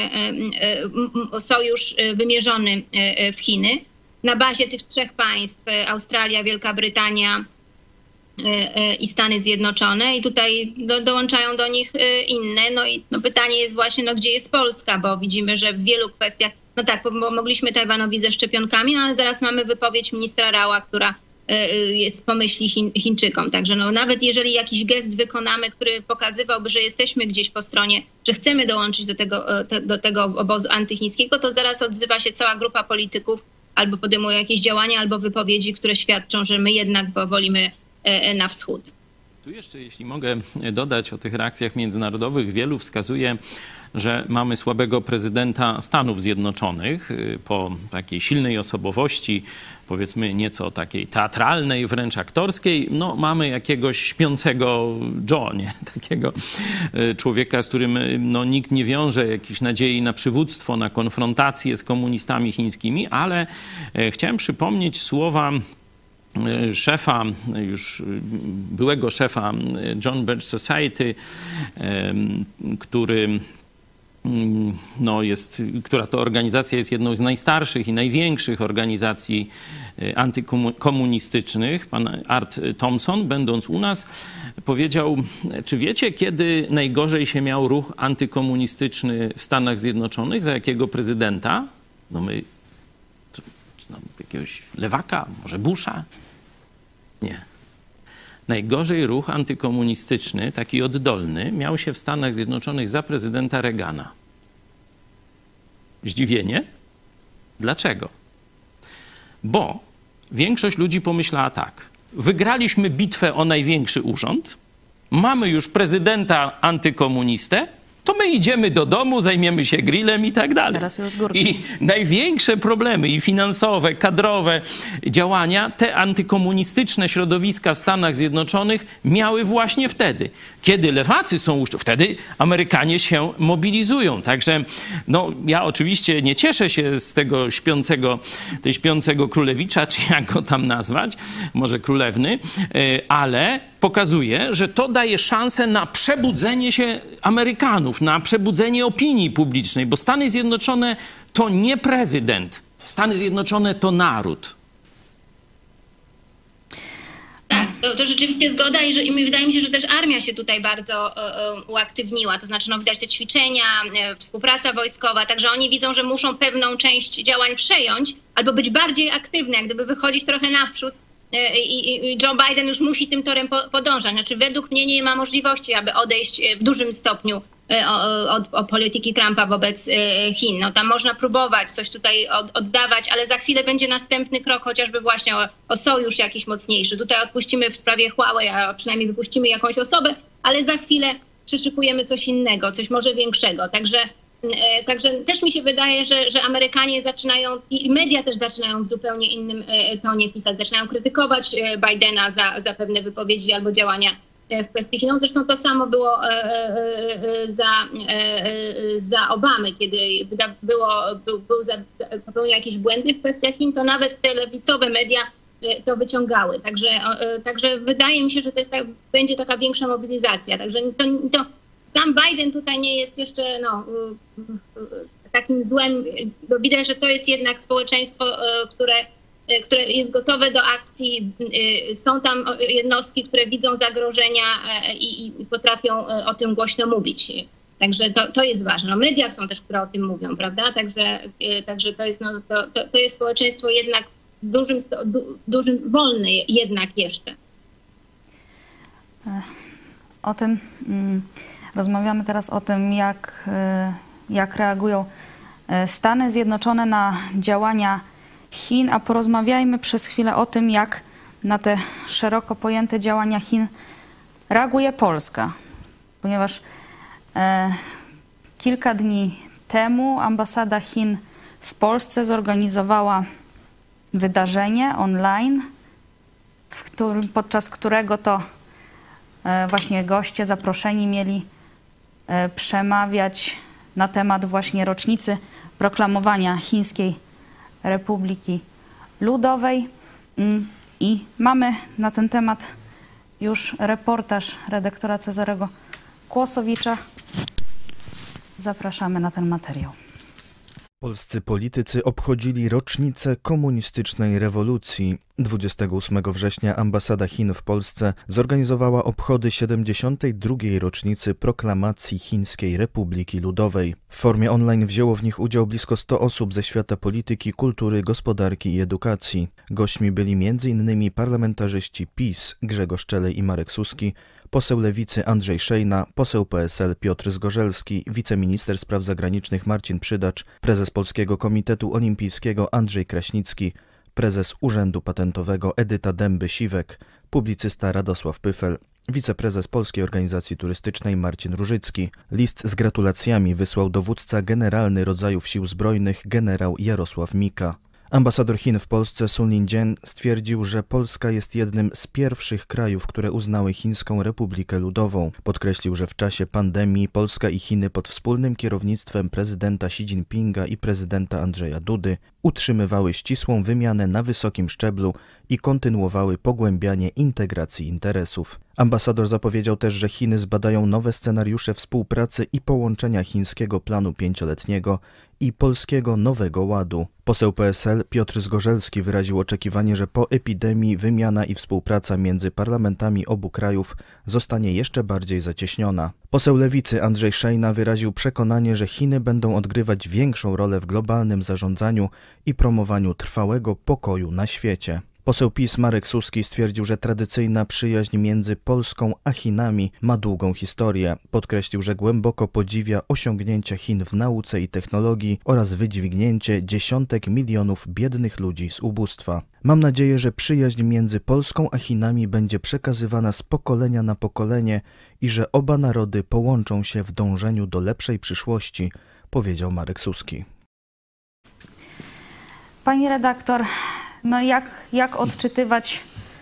sojusz wymierzony w Chiny na bazie tych trzech państw, Australia, Wielka Brytania i Stany Zjednoczone. I tutaj dołączają do nich inne. I pytanie jest właśnie, gdzie jest Polska, bo widzimy, że w wielu kwestiach, mogliśmy Tajwanowi ze szczepionkami, ale zaraz mamy wypowiedź ministra Raua, która jest po myśli Chińczykom. Także nawet jeżeli jakiś gest wykonamy, który pokazywałby, że jesteśmy gdzieś po stronie, że chcemy dołączyć do tego obozu antychińskiego, to zaraz odzywa się cała grupa polityków, albo podejmują jakieś działania, albo wypowiedzi, które świadczą, że my jednak powolimy na wschód. Tu jeszcze, jeśli mogę dodać o tych reakcjach międzynarodowych, wielu wskazuje, że mamy słabego prezydenta Stanów Zjednoczonych po takiej silnej osobowości, powiedzmy nieco takiej teatralnej, wręcz aktorskiej. Mamy jakiegoś śpiącego Joe, nie? Takiego człowieka, z którym nikt nie wiąże jakiejś nadziei na przywództwo, na konfrontację z komunistami chińskimi, ale chciałem przypomnieć słowa szefa, już byłego szefa John Birch Society, która to organizacja jest jedną z najstarszych i największych organizacji antykomunistycznych. Pan Art Thompson, będąc u nas, powiedział, czy wiecie, kiedy najgorzej się miał ruch antykomunistyczny w Stanach Zjednoczonych? Za jakiego prezydenta? Jakiegoś lewaka, może Busha? Nie. Najgorzej ruch antykomunistyczny, taki oddolny, miał się w Stanach Zjednoczonych za prezydenta Reagana. Zdziwienie? Dlaczego? Bo większość ludzi pomyślała tak. Wygraliśmy bitwę o największy urząd, mamy już prezydenta antykomunistę to my idziemy do domu, zajmiemy się grillem i tak dalej. Teraz już z górki. I największe problemy i finansowe, kadrowe działania, te antykomunistyczne środowiska w Stanach Zjednoczonych miały właśnie wtedy. Kiedy lewacy są wtedy Amerykanie się mobilizują. Także no, ja oczywiście nie cieszę się z tego śpiącego królewicza, czy jak go tam nazwać, może królewny, ale pokazuje, że to daje szansę na przebudzenie się Amerykanów, na przebudzenie opinii publicznej, bo Stany Zjednoczone to nie prezydent. Stany Zjednoczone to naród. Tak, to rzeczywiście zgoda i wydaje mi się, że też armia się tutaj bardzo uaktywniła. To znaczy, no, widać te ćwiczenia, współpraca wojskowa, także oni widzą, że muszą pewną część działań przejąć albo być bardziej aktywne, jak gdyby wychodzić trochę naprzód. I Joe Biden już musi tym torem podążać. Znaczy, według mnie nie ma możliwości, aby odejść w dużym stopniu od polityki Trumpa wobec Chin. No, tam można próbować coś tutaj oddawać, ale za chwilę będzie następny krok, chociażby właśnie o sojusz jakiś mocniejszy. Tutaj odpuścimy w sprawie Huawei, a przynajmniej wypuścimy jakąś osobę, ale za chwilę przyszykujemy coś innego, coś może większego. Także też mi się wydaje, że Amerykanie zaczynają i media też zaczynają w zupełnie innym tonie pisać. Zaczynają krytykować Bidena za pewne wypowiedzi albo działania w kwestii Chin. Zresztą to samo było za Obamy, kiedy popełniał jakieś błędy w kwestiach Chin, to nawet te lewicowe media to wyciągały. Także wydaje mi się, że będzie taka większa mobilizacja. Także to sam Biden tutaj nie jest jeszcze takim złem, bo widać, że to jest jednak społeczeństwo, które jest gotowe do akcji. Są tam jednostki, które widzą zagrożenia i potrafią o tym głośno mówić. Także to jest ważne. No, media są też, które o tym mówią, prawda? Także to jest społeczeństwo jednak dużym wolne jednak jeszcze. O tym rozmawiamy teraz o tym, jak reagują Stany Zjednoczone na działania Chin, a porozmawiajmy przez chwilę o tym, jak na te szeroko pojęte działania Chin reaguje Polska. Ponieważ kilka dni temu ambasada Chin w Polsce zorganizowała wydarzenie online, podczas którego to właśnie goście zaproszeni mieli przemawiać na temat właśnie rocznicy proklamowania Chińskiej Republiki Ludowej. I mamy na ten temat już reportaż redaktora Cezarego Kłosowicza. Zapraszamy na ten materiał. Polscy politycy obchodzili rocznicę komunistycznej rewolucji. 28 września ambasada Chin w Polsce zorganizowała obchody 72. rocznicy proklamacji Chińskiej Republiki Ludowej. W formie online wzięło w nich udział blisko 100 osób ze świata polityki, kultury, gospodarki i edukacji. Gośćmi byli m.in. parlamentarzyści PiS Grzegorz Czelej i Marek Suski, poseł Lewicy Andrzej Szejna, poseł PSL Piotr Zgorzelski, wiceminister spraw zagranicznych Marcin Przydacz, prezes Polskiego Komitetu Olimpijskiego Andrzej Kraśnicki, prezes Urzędu Patentowego Edyta Dęby-Siwek, publicysta Radosław Pyfel, wiceprezes Polskiej Organizacji Turystycznej Marcin Różycki. List z gratulacjami wysłał dowódca generalny rodzajów sił zbrojnych generał Jarosław Mika. Ambasador Chin w Polsce Sun Lin-dzian stwierdził, że Polska jest jednym z pierwszych krajów, które uznały Chińską Republikę Ludową. Podkreślił, że w czasie pandemii Polska i Chiny pod wspólnym kierownictwem prezydenta Xi Jinpinga i prezydenta Andrzeja Dudy utrzymywały ścisłą wymianę na wysokim szczeblu i kontynuowały pogłębianie integracji interesów. Ambasador zapowiedział też, że Chiny zbadają nowe scenariusze współpracy i połączenia chińskiego planu 5-letniego i polskiego Nowego Ładu. Poseł PSL Piotr Zgorzelski wyraził oczekiwanie, że po epidemii wymiana i współpraca między parlamentami obu krajów zostanie jeszcze bardziej zacieśniona. Poseł Lewicy Andrzej Szejna wyraził przekonanie, że Chiny będą odgrywać większą rolę w globalnym zarządzaniu i promowaniu trwałego pokoju na świecie. Poseł PiS Marek Suski stwierdził, że tradycyjna przyjaźń między Polską a Chinami ma długą historię. Podkreślił, że głęboko podziwia osiągnięcia Chin w nauce i technologii oraz wydźwignięcie dziesiątek milionów biednych ludzi z ubóstwa. Mam nadzieję, że przyjaźń między Polską a Chinami będzie przekazywana z pokolenia na pokolenie i że oba narody połączą się w dążeniu do lepszej przyszłości, powiedział Marek Suski. Pani redaktor, no jak odczytywać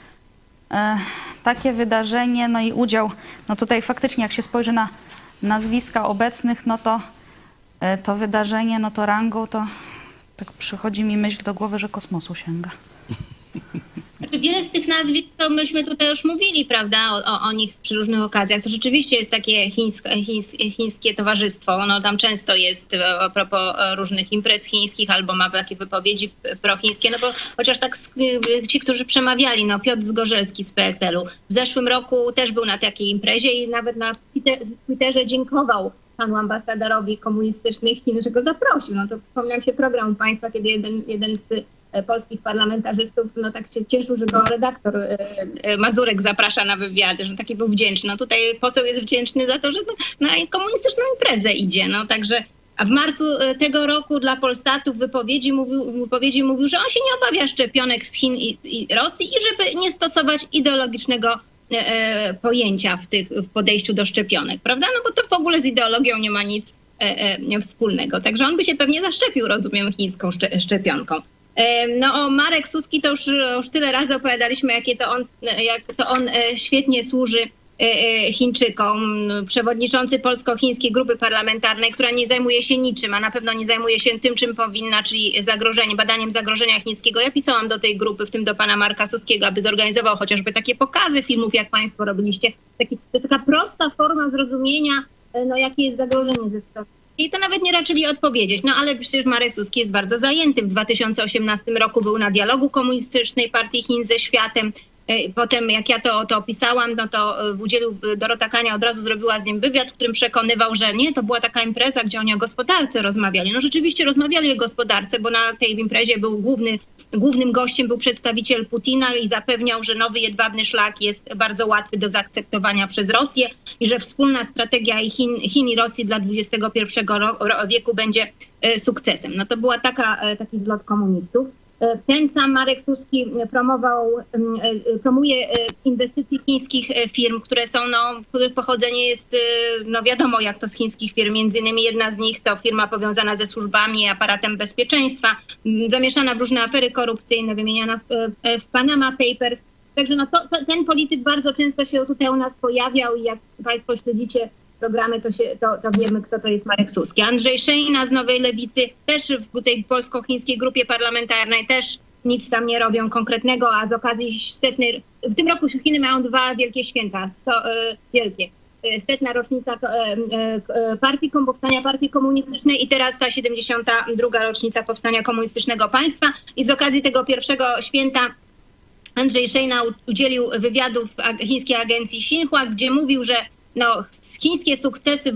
takie wydarzenie, no i udział, no tutaj faktycznie jak się spojrzy na nazwiska obecnych, no to wydarzenie, no to rangą, to tak przychodzi mi myśl do głowy, że kosmosu sięga. Wiele z tych nazwisk, to myśmy tutaj już mówili, prawda, o nich przy różnych okazjach. To rzeczywiście jest takie chińskie towarzystwo. Ono tam często jest a propos różnych imprez chińskich albo ma takie wypowiedzi prochińskie, no bo chociaż tak ci, którzy przemawiali, no Piotr Zgorzelski z PSL-u w zeszłym roku też był na takiej imprezie i nawet na Twitterze dziękował panu ambasadorowi komunistycznych Chin, że go zaprosił. No to przypomniał się program państwa, kiedy jeden z polskich parlamentarzystów, no tak się cieszył, że go redaktor Mazurek zaprasza na wywiady, że taki był wdzięczny. No tutaj poseł jest wdzięczny za to, że na komunistyczną imprezę idzie. No także, a w marcu tego roku dla Polsatu w wypowiedzi mówił, że on się nie obawia szczepionek z Chin i Rosji i żeby nie stosować ideologicznego pojęcia w podejściu do szczepionek, prawda? No bo to w ogóle z ideologią nie ma nic wspólnego. Także on by się pewnie zaszczepił, rozumiem, chińską szczepionką. No o Marek Suski to już tyle razy opowiadaliśmy, jak to on świetnie służy Chińczykom. Przewodniczący Polsko-Chińskiej Grupy Parlamentarnej, która nie zajmuje się niczym, a na pewno nie zajmuje się tym, czym powinna, czyli badaniem zagrożenia chińskiego. Ja pisałam do tej grupy, w tym do pana Marka Suskiego, aby zorganizował chociażby takie pokazy filmów, jak państwo robiliście. To jest taka prosta forma zrozumienia, no jakie jest zagrożenie ze strony. I to nawet nie raczyli odpowiedzieć. No ale przecież Marek Suski jest bardzo zajęty. W 2018 roku był na dialogu Komunistycznej Partii Chin ze światem. Potem jak ja to opisałam, no to Dorota Kania od razu zrobiła z nim wywiad, w którym przekonywał, że nie, to była taka impreza, gdzie oni o gospodarce rozmawiali. No rzeczywiście rozmawiali o gospodarce, bo na tej imprezie głównym gościem był przedstawiciel Putina i zapewniał, że nowy jedwabny szlak jest bardzo łatwy do zaakceptowania przez Rosję i że wspólna strategia Chin i Rosji dla XXI wieku będzie sukcesem. No to była taki zlot komunistów. Ten sam Marek Suski promuje inwestycje chińskich firm, których pochodzenie jest, no wiadomo jak to z chińskich firm. Między innymi jedna z nich to firma powiązana ze służbami i aparatem bezpieczeństwa, zamieszana w różne afery korupcyjne, wymieniana w Panama Papers. Także no ten polityk bardzo często się tutaj u nas pojawiał i jak państwo śledzicie programy, to wiemy, kto to jest Marek Suski. Andrzej Szejna z Nowej Lewicy też w tej polsko-chińskiej grupie parlamentarnej też nic tam nie robią konkretnego, a z okazji w tym roku Chiny mają dwa wielkie święta, wielkie. 100. rocznica powstania Partii Komunistycznej i teraz ta 72. rocznica powstania komunistycznego państwa. I z okazji tego pierwszego święta Andrzej Szejna udzielił wywiadu w chińskiej agencji Xinhua, gdzie mówił, że chińskie sukcesy w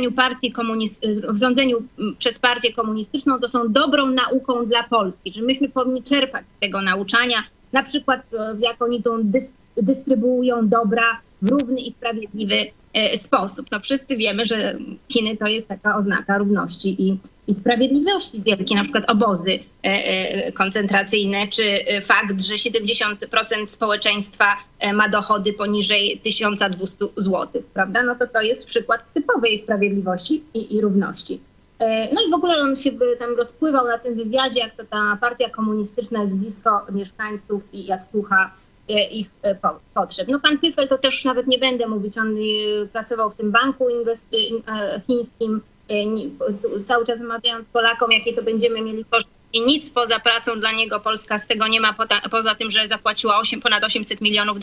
rządzeniu przez partię komunistyczną to są dobrą nauką dla Polski, że myśmy powinni czerpać z tego nauczania, na przykład jak oni to dystrybuują dobra w równy i sprawiedliwy sposób. No wszyscy wiemy, że Chiny to jest taka oznaka równości i sprawiedliwości wielkiej, na przykład obozy koncentracyjne, czy fakt, że 70% społeczeństwa ma dochody poniżej 1200 zł, prawda? No to jest przykład typowej sprawiedliwości i równości. No i w ogóle on się tam rozpływał na tym wywiadzie, jak to ta partia komunistyczna jest blisko mieszkańców i jak słucha ich potrzeb. No pan Pyfel to też nawet nie będę mówić, on pracował w tym banku chińskim, cały czas omawiając Polakom, jakie to będziemy mieli koszty. I nic poza pracą dla niego Polska z tego nie ma, poza tym, że zapłaciła ponad $800 milionów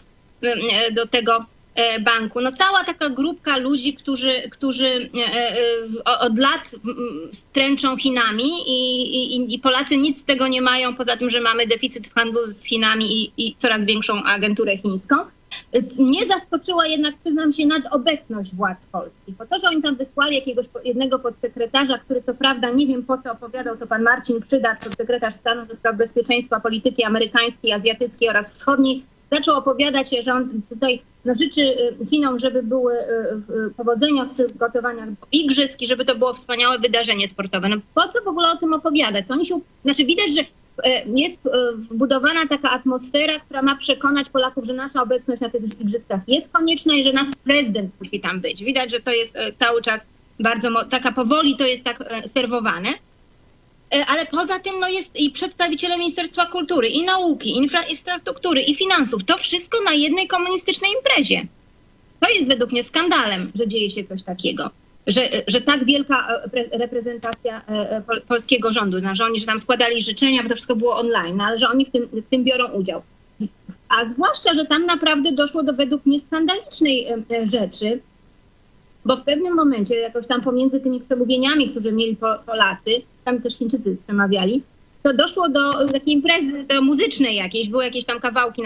do tego banku. No cała taka grupka ludzi, którzy od lat stręczą Chinami i Polacy nic z tego nie mają, poza tym, że mamy deficyt w handlu z Chinami i coraz większą agenturę chińską. Mnie zaskoczyła jednak, przyznam się, nadobecność władz polskich. Po to, że oni tam wysłali jednego podsekretarza, który co prawda nie wiem po co opowiadał, to pan Marcin Przydacz, podsekretarz stanu do spraw bezpieczeństwa, polityki amerykańskiej, azjatyckiej oraz wschodniej, zaczął opowiadać, że on tutaj życzy Chinom, żeby były powodzenia w przygotowaniach do igrzysk i żeby to było wspaniałe wydarzenie sportowe. No po co w ogóle o tym opowiadać? Widać, że jest budowana taka atmosfera, która ma przekonać Polaków, że nasza obecność na tych igrzyskach jest konieczna i że nasz prezydent musi tam być. Widać, że to jest cały czas bardzo taka powoli to jest tak serwowane. Ale poza tym jest i przedstawiciele Ministerstwa Kultury, i Nauki, Infrastruktury, i Finansów. To wszystko na jednej komunistycznej imprezie. To jest według mnie skandalem, że dzieje się coś takiego. Że tak wielka reprezentacja polskiego rządu, że oni że tam składali życzenia, bo to wszystko było online, ale że oni w tym biorą udział. A zwłaszcza, że tam naprawdę doszło do według mnie skandalicznej rzeczy, bo w pewnym momencie, jakoś tam pomiędzy tymi przemówieniami, które mieli Polacy, tam też Chińczycy przemawiali, to doszło do takiej imprezy muzycznej jakiejś, były jakieś tam kawałki,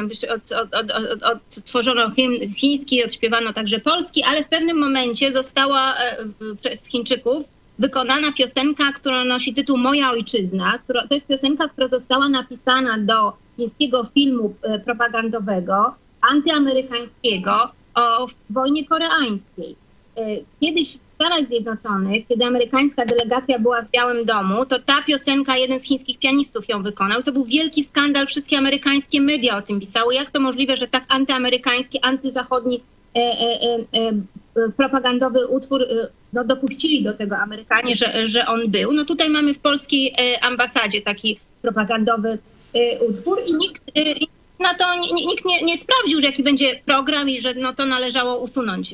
odtworzono hymn chiński, odśpiewano także polski, ale w pewnym momencie została przez Chińczyków wykonana piosenka, która nosi tytuł Moja Ojczyzna. To jest piosenka, która została napisana do chińskiego filmu propagandowego, antyamerykańskiego o wojnie koreańskiej. Kiedyś w Stanach Zjednoczonych, kiedy amerykańska delegacja była w Białym Domu, to ta piosenka, jeden z chińskich pianistów ją wykonał. To był wielki skandal, wszystkie amerykańskie media o tym pisały. Jak to możliwe, że tak antyamerykański, antyzachodni propagandowy utwór dopuścili do tego Amerykanie, że on był. No tutaj mamy w polskiej ambasadzie taki propagandowy utwór i nikt nie sprawdził, że jaki będzie program i że to należało usunąć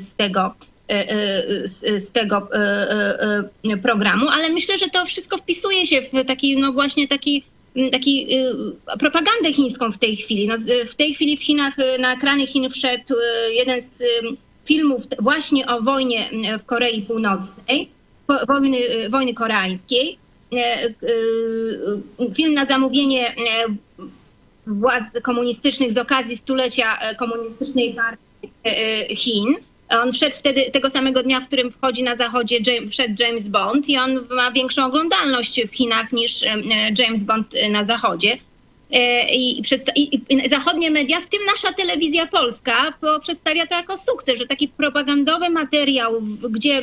z tego programu, ale myślę, że to wszystko wpisuje się w taki propagandę chińską w tej chwili. W tej chwili w Chinach, na ekrany Chin wszedł jeden z filmów właśnie o wojnie w Korei Północnej, wojny koreańskiej. Film na zamówienie władz komunistycznych z okazji stulecia komunistycznej partii Chin. On wszedł wtedy, tego samego dnia, w którym wchodzi na zachodzie, wszedł James Bond i on ma większą oglądalność w Chinach niż James Bond na zachodzie. I zachodnie media, w tym nasza telewizja polska, przedstawia to jako sukces, że taki propagandowy materiał, gdzie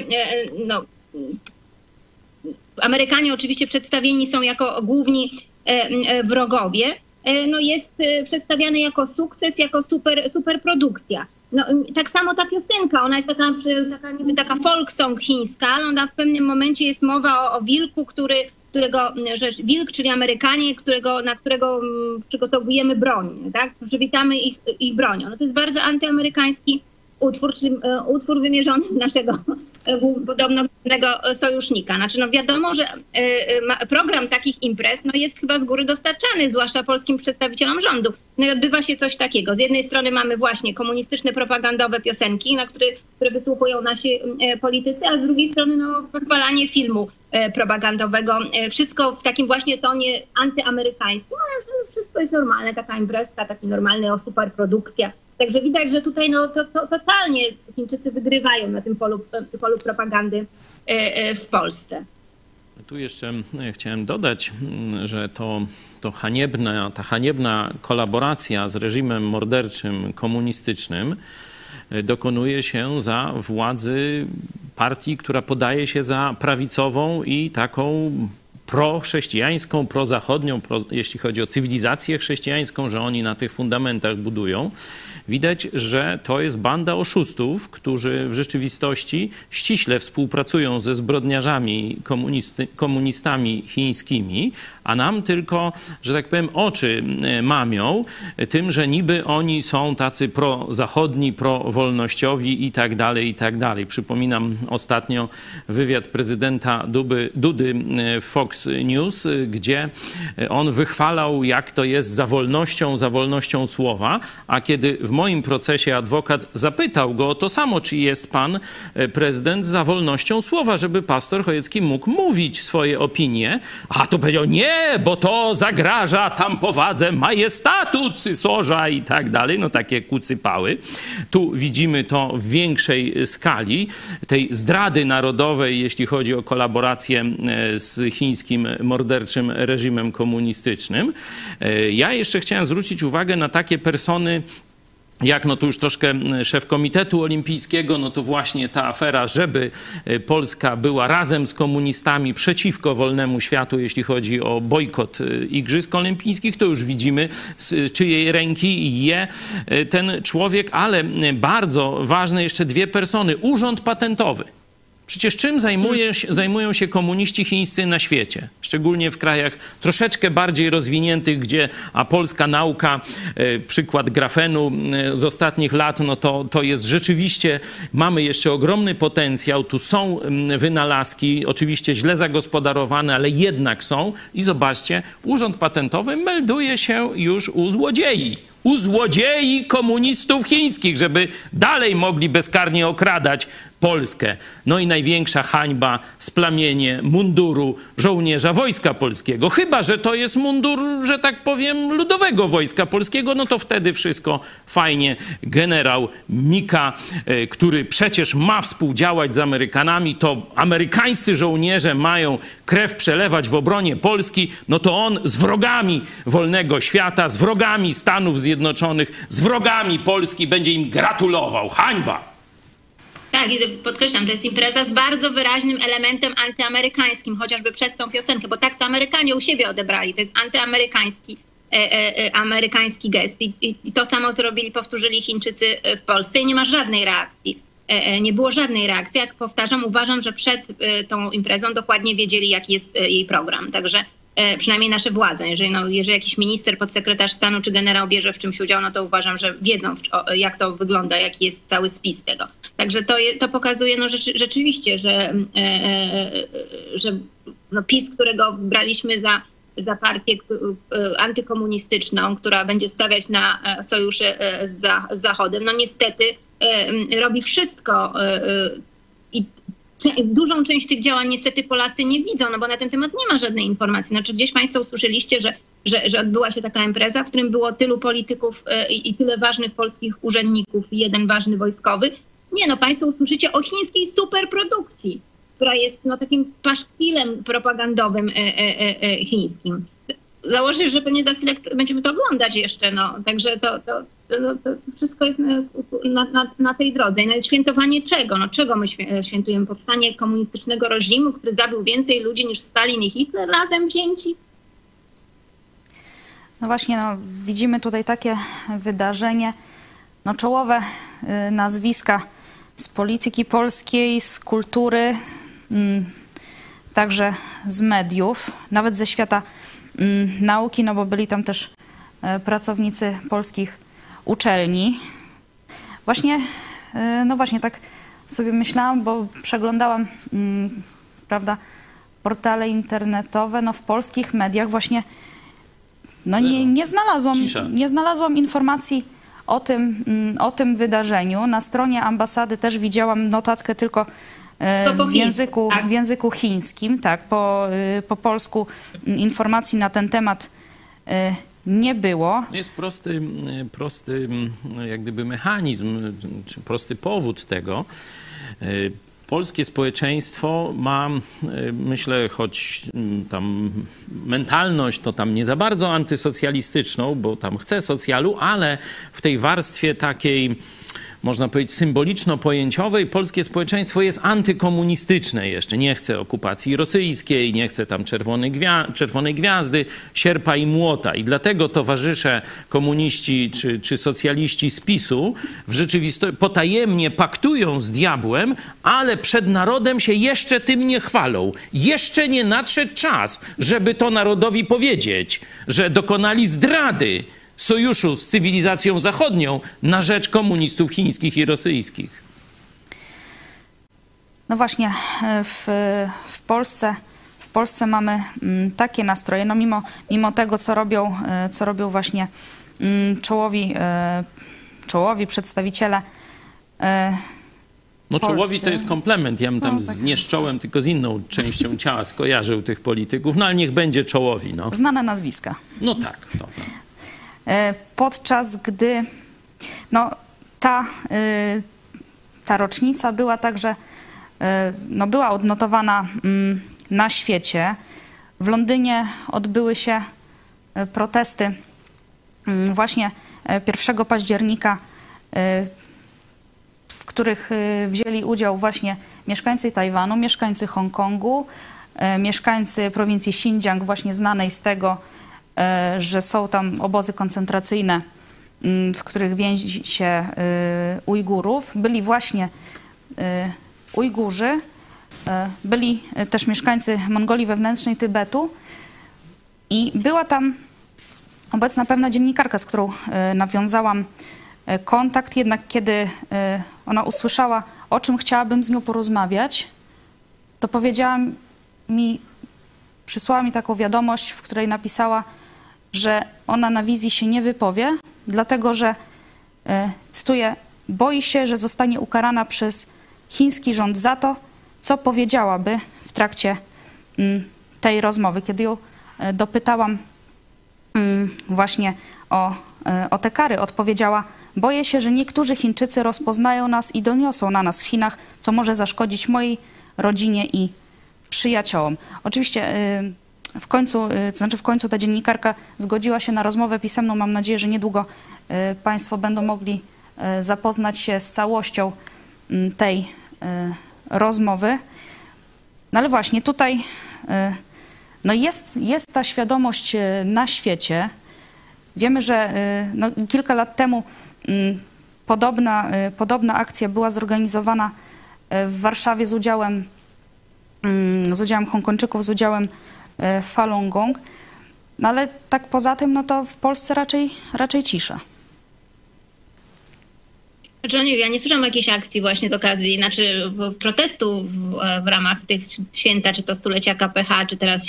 Amerykanie oczywiście przedstawieni są jako główni wrogowie, jest przedstawiany jako sukces, jako superprodukcja. Tak samo ta piosenka, ona jest taka folk song chińska, ale ona w pewnym momencie jest mowa o wilku, wilk, czyli Amerykanie, na którego przygotowujemy broń, tak? Przywitamy ich bronią. To jest bardzo antyamerykański utwór, czyli utwór wymierzony w naszego podobno głównego sojusznika. Wiadomo, że program takich imprez jest chyba z góry dostarczany, zwłaszcza polskim przedstawicielom rządu. I odbywa się coś takiego. Z jednej strony mamy właśnie komunistyczne, propagandowe piosenki, które wysłuchują nasi politycy, a z drugiej strony pochwalanie filmu propagandowego. Wszystko w takim właśnie tonie antyamerykańskim, ale wszystko jest normalne, taka imprezka, taki normalny superprodukcja. Także widać, że tutaj to totalnie Chińczycy wygrywają na tym polu propagandy w Polsce. Tu jeszcze chciałem dodać, że ta haniebna kolaboracja z reżimem morderczym, komunistycznym dokonuje się za władzy partii, która podaje się za prawicową i taką prochrześcijańską, prozachodnią, jeśli chodzi o cywilizację chrześcijańską, że oni na tych fundamentach budują. Widać, że to jest banda oszustów, którzy w rzeczywistości ściśle współpracują ze zbrodniarzami, komunistami chińskimi, a nam tylko, że tak powiem, oczy mamią tym, że niby oni są tacy prozachodni, prowolnościowi i tak dalej, i tak dalej. Przypominam ostatnio wywiad prezydenta Dudy w Fox Fox News, gdzie on wychwalał, jak to jest za wolnością słowa, a kiedy w moim procesie adwokat zapytał go o to samo, czy jest pan prezydent za wolnością słowa, żeby pastor Chojecki mógł mówić swoje opinie, a to powiedział nie, bo to zagraża tam powadze majestatu cysarza i tak dalej, no takie kucypały. Tu widzimy to w większej skali tej zdrady narodowej, jeśli chodzi o kolaborację z chińskim morderczym reżimem komunistycznym. Ja jeszcze chciałem zwrócić uwagę na takie persony, jak no tu już troszkę szef Komitetu Olimpijskiego, no to właśnie ta afera, żeby Polska była razem z komunistami przeciwko wolnemu światu, jeśli chodzi o bojkot Igrzysk Olimpijskich, to już widzimy, z czyjej ręki je ten człowiek, ale bardzo ważne jeszcze dwie persony. Urząd Patentowy. Przecież czym zajmują się komuniści chińscy na świecie? Szczególnie w krajach troszeczkę bardziej rozwiniętych, gdzie polska nauka, przykład grafenu z ostatnich lat, no to jest rzeczywiście, mamy jeszcze ogromny potencjał, tu są wynalazki, oczywiście źle zagospodarowane, ale jednak są. I zobaczcie, Urząd Patentowy melduje się już u złodziei. U złodziei komunistów chińskich, żeby dalej mogli bezkarnie okradać Polskę. No i największa hańba, splamienie munduru żołnierza Wojska Polskiego. Chyba że to jest mundur, że tak powiem, Ludowego Wojska Polskiego, no to wtedy wszystko fajnie. Generał Mika, który przecież ma współdziałać z Amerykanami, to amerykańscy żołnierze mają krew przelewać w obronie Polski, no to on z wrogami wolnego świata, z wrogami Stanów Zjednoczonych, z wrogami Polski będzie im gratulował. Hańba! Tak, i podkreślam, to jest impreza z bardzo wyraźnym elementem antyamerykańskim, chociażby przez tą piosenkę, bo tak to Amerykanie u siebie odebrali. To jest antyamerykański gest. I to samo powtórzyli Chińczycy w Polsce i nie ma żadnej reakcji. Nie było żadnej reakcji. Jak powtarzam, uważam, że przed tą imprezą dokładnie wiedzieli, jaki jest jej program. Także przynajmniej nasze władze. Jeżeli jakiś minister, podsekretarz stanu czy generał bierze w czymś udział, no to uważam, że wiedzą, jak to wygląda, jaki jest cały spis tego. Także to pokazuje rzeczywiście, że PiS, którego braliśmy za partię antykomunistyczną, która będzie stawiać na sojusze z Zachodem, no niestety robi wszystko i dużą część tych działań niestety Polacy nie widzą, no bo na ten temat nie ma żadnej informacji. Znaczy gdzieś państwo usłyszeliście, że odbyła się taka impreza, w którym było tylu polityków i tyle ważnych polskich urzędników i jeden ważny wojskowy. Nie, no państwo usłyszycie o chińskiej superprodukcji, która jest takim paszkwilem propagandowym chińskim. Założę, że pewnie za chwilę będziemy to oglądać jeszcze, także to wszystko jest na tej drodze. No jest świętowanie czego? Czego my świętujemy? Powstanie komunistycznego reżimu, który zabił więcej ludzi niż Stalin i Hitler razem wzięci? No właśnie, widzimy tutaj takie wydarzenie, czołowe nazwiska z polityki polskiej, z kultury, także z mediów, nawet ze świata nauki, bo byli tam też pracownicy polskich uczelni. Właśnie tak sobie myślałam, bo przeglądałam, prawda, portale internetowe, w polskich mediach właśnie nie znalazłam informacji o tym wydarzeniu. Na stronie ambasady też widziałam notatkę tylko w języku chińskim, tak, po polsku informacji na ten temat nie było. Jest prosty jak gdyby mechanizm, czy prosty powód tego. Polskie społeczeństwo ma, myślę, choć tam mentalność to tam nie za bardzo antysocjalistyczną, bo tam chce socjalu, ale w tej warstwie takiej, można powiedzieć, symboliczno-pojęciowej, polskie społeczeństwo jest antykomunistyczne jeszcze. Nie chce okupacji rosyjskiej, nie chce tam czerwonej gwiazdy, sierpa i młota. I dlatego towarzysze komuniści czy socjaliści z PiS-u w rzeczywistości potajemnie paktują z diabłem, ale przed narodem się jeszcze tym nie chwalą. Jeszcze nie nadszedł czas, żeby to narodowi powiedzieć, że dokonali zdrady sojuszu z cywilizacją zachodnią na rzecz komunistów chińskich i rosyjskich. No właśnie, w Polsce mamy takie nastroje, no mimo tego, co robią właśnie czołowi przedstawiciele No czołowi Polscy. to jest komplement. Ja bym tam nie z czołem, tylko z inną częścią ciała skojarzył tych polityków. No ale niech będzie czołowi. No, Znane nazwiska. no tak. No. Podczas gdy no, ta rocznica była także no, była odnotowana na świecie. W Londynie odbyły się protesty właśnie 1 października, w których wzięli udział właśnie mieszkańcy Tajwanu, mieszkańcy Hongkongu, mieszkańcy prowincji Xinjiang, właśnie znanej z tego, że są tam obozy koncentracyjne, w których więzi się Ujgurów. Byli właśnie Ujgurzy, byli też mieszkańcy Mongolii Wewnętrznej, Tybetu i była tam obecna pewna dziennikarka, z którą nawiązałam kontakt, jednak kiedy ona usłyszała, o czym chciałabym z nią porozmawiać, to przysłała mi taką wiadomość, w której napisała, że ona na wizji się nie wypowie, dlatego że, cytuję, boi się, że zostanie ukarana przez chiński rząd za to, co powiedziałaby w trakcie tej rozmowy. Kiedy ją dopytałam właśnie o te kary, odpowiedziała, boję się, że niektórzy Chińczycy rozpoznają nas i doniosą na nas w Chinach, co może zaszkodzić mojej rodzinie i przyjaciołom. Oczywiście w końcu ta dziennikarka zgodziła się na rozmowę pisemną. Mam nadzieję, że niedługo Państwo będą mogli zapoznać się z całością tej rozmowy. No ale właśnie tutaj no jest ta świadomość na świecie. Wiemy, że no, kilka lat temu podobna akcja była zorganizowana w Warszawie z udziałem Hongkończyków, z udziałem Falun Gong. No ale tak poza tym, no to w Polsce raczej cisza. Ja nie słyszałam jakiejś akcji właśnie z okazji, protestu w ramach tych święta, czy to stulecia KPH, czy teraz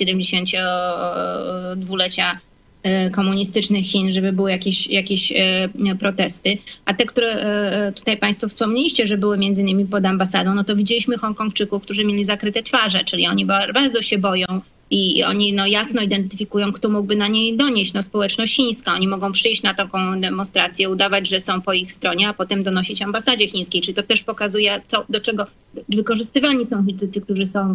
72-lecia komunistycznych Chin, żeby były jakieś protesty. A te, które tutaj Państwo wspomnieliście, że były między innymi pod ambasadą, no to widzieliśmy Hongkongczyków, którzy mieli zakryte twarze, czyli oni bardzo się boją i oni no, jasno identyfikują, kto mógłby na niej donieść. No, społeczność chińska. Oni mogą przyjść na taką demonstrację, udawać, że są po ich stronie, a potem donosić ambasadzie chińskiej. Czyli to też pokazuje, do czego wykorzystywani są Chińczycy, którzy są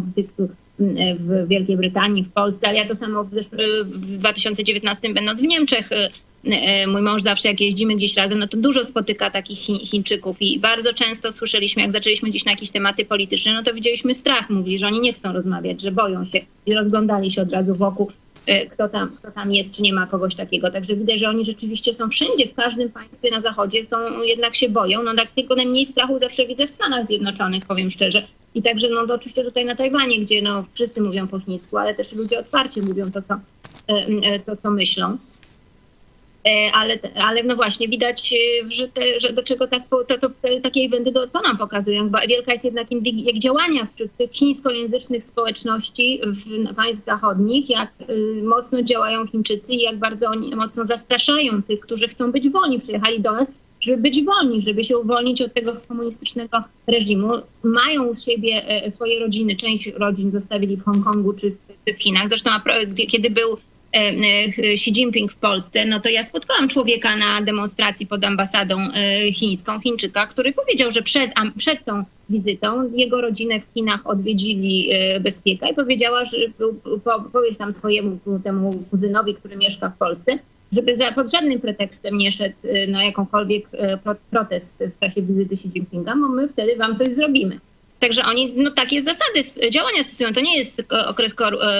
w Wielkiej Brytanii, w Polsce. Ale ja to samo w 2019, będąc w Niemczech, mój mąż zawsze, jak jeździmy gdzieś razem, no to dużo spotyka takich Chińczyków i bardzo często słyszeliśmy, jak zaczęliśmy gdzieś na jakieś tematy polityczne, no to widzieliśmy strach, mówili, że oni nie chcą rozmawiać, że boją się i rozglądali się od razu wokół, kto tam jest, czy nie ma kogoś takiego. Także widać, że oni rzeczywiście są wszędzie, w każdym państwie na zachodzie, jednak się boją. No tak tylko najmniej strachu zawsze widzę w Stanach Zjednoczonych, powiem szczerze. I także no to oczywiście tutaj na Tajwanie, gdzie no wszyscy mówią po chińsku, ale też ludzie otwarcie mówią to, co myślą. Ale no właśnie widać, że do czego takie eventy to nam pokazują. Wielka jest jednak jak działania wśród tych chińskojęzycznych społeczności w państw zachodnich, jak mocno działają Chińczycy i jak bardzo oni mocno zastraszają tych, którzy chcą być wolni. Przyjechali do nas, żeby być wolni, żeby się uwolnić od tego komunistycznego reżimu. Mają u siebie swoje rodziny. Część rodzin zostawili w Hongkongu czy w Chinach. Zresztą kiedy był Xi Jinping w Polsce, no to ja spotkałam człowieka na demonstracji pod ambasadą chińską, Chińczyka, który powiedział, że przed tą wizytą jego rodzinę w Chinach odwiedzili bezpieka i powiedziała, że powiedz tam swojemu temu kuzynowi, który mieszka w Polsce, żeby pod żadnym pretekstem nie szedł na jakąkolwiek protest w czasie wizyty Xi Jinpinga, bo my wtedy wam coś zrobimy. Także oni takie zasady działania stosują. To nie jest okres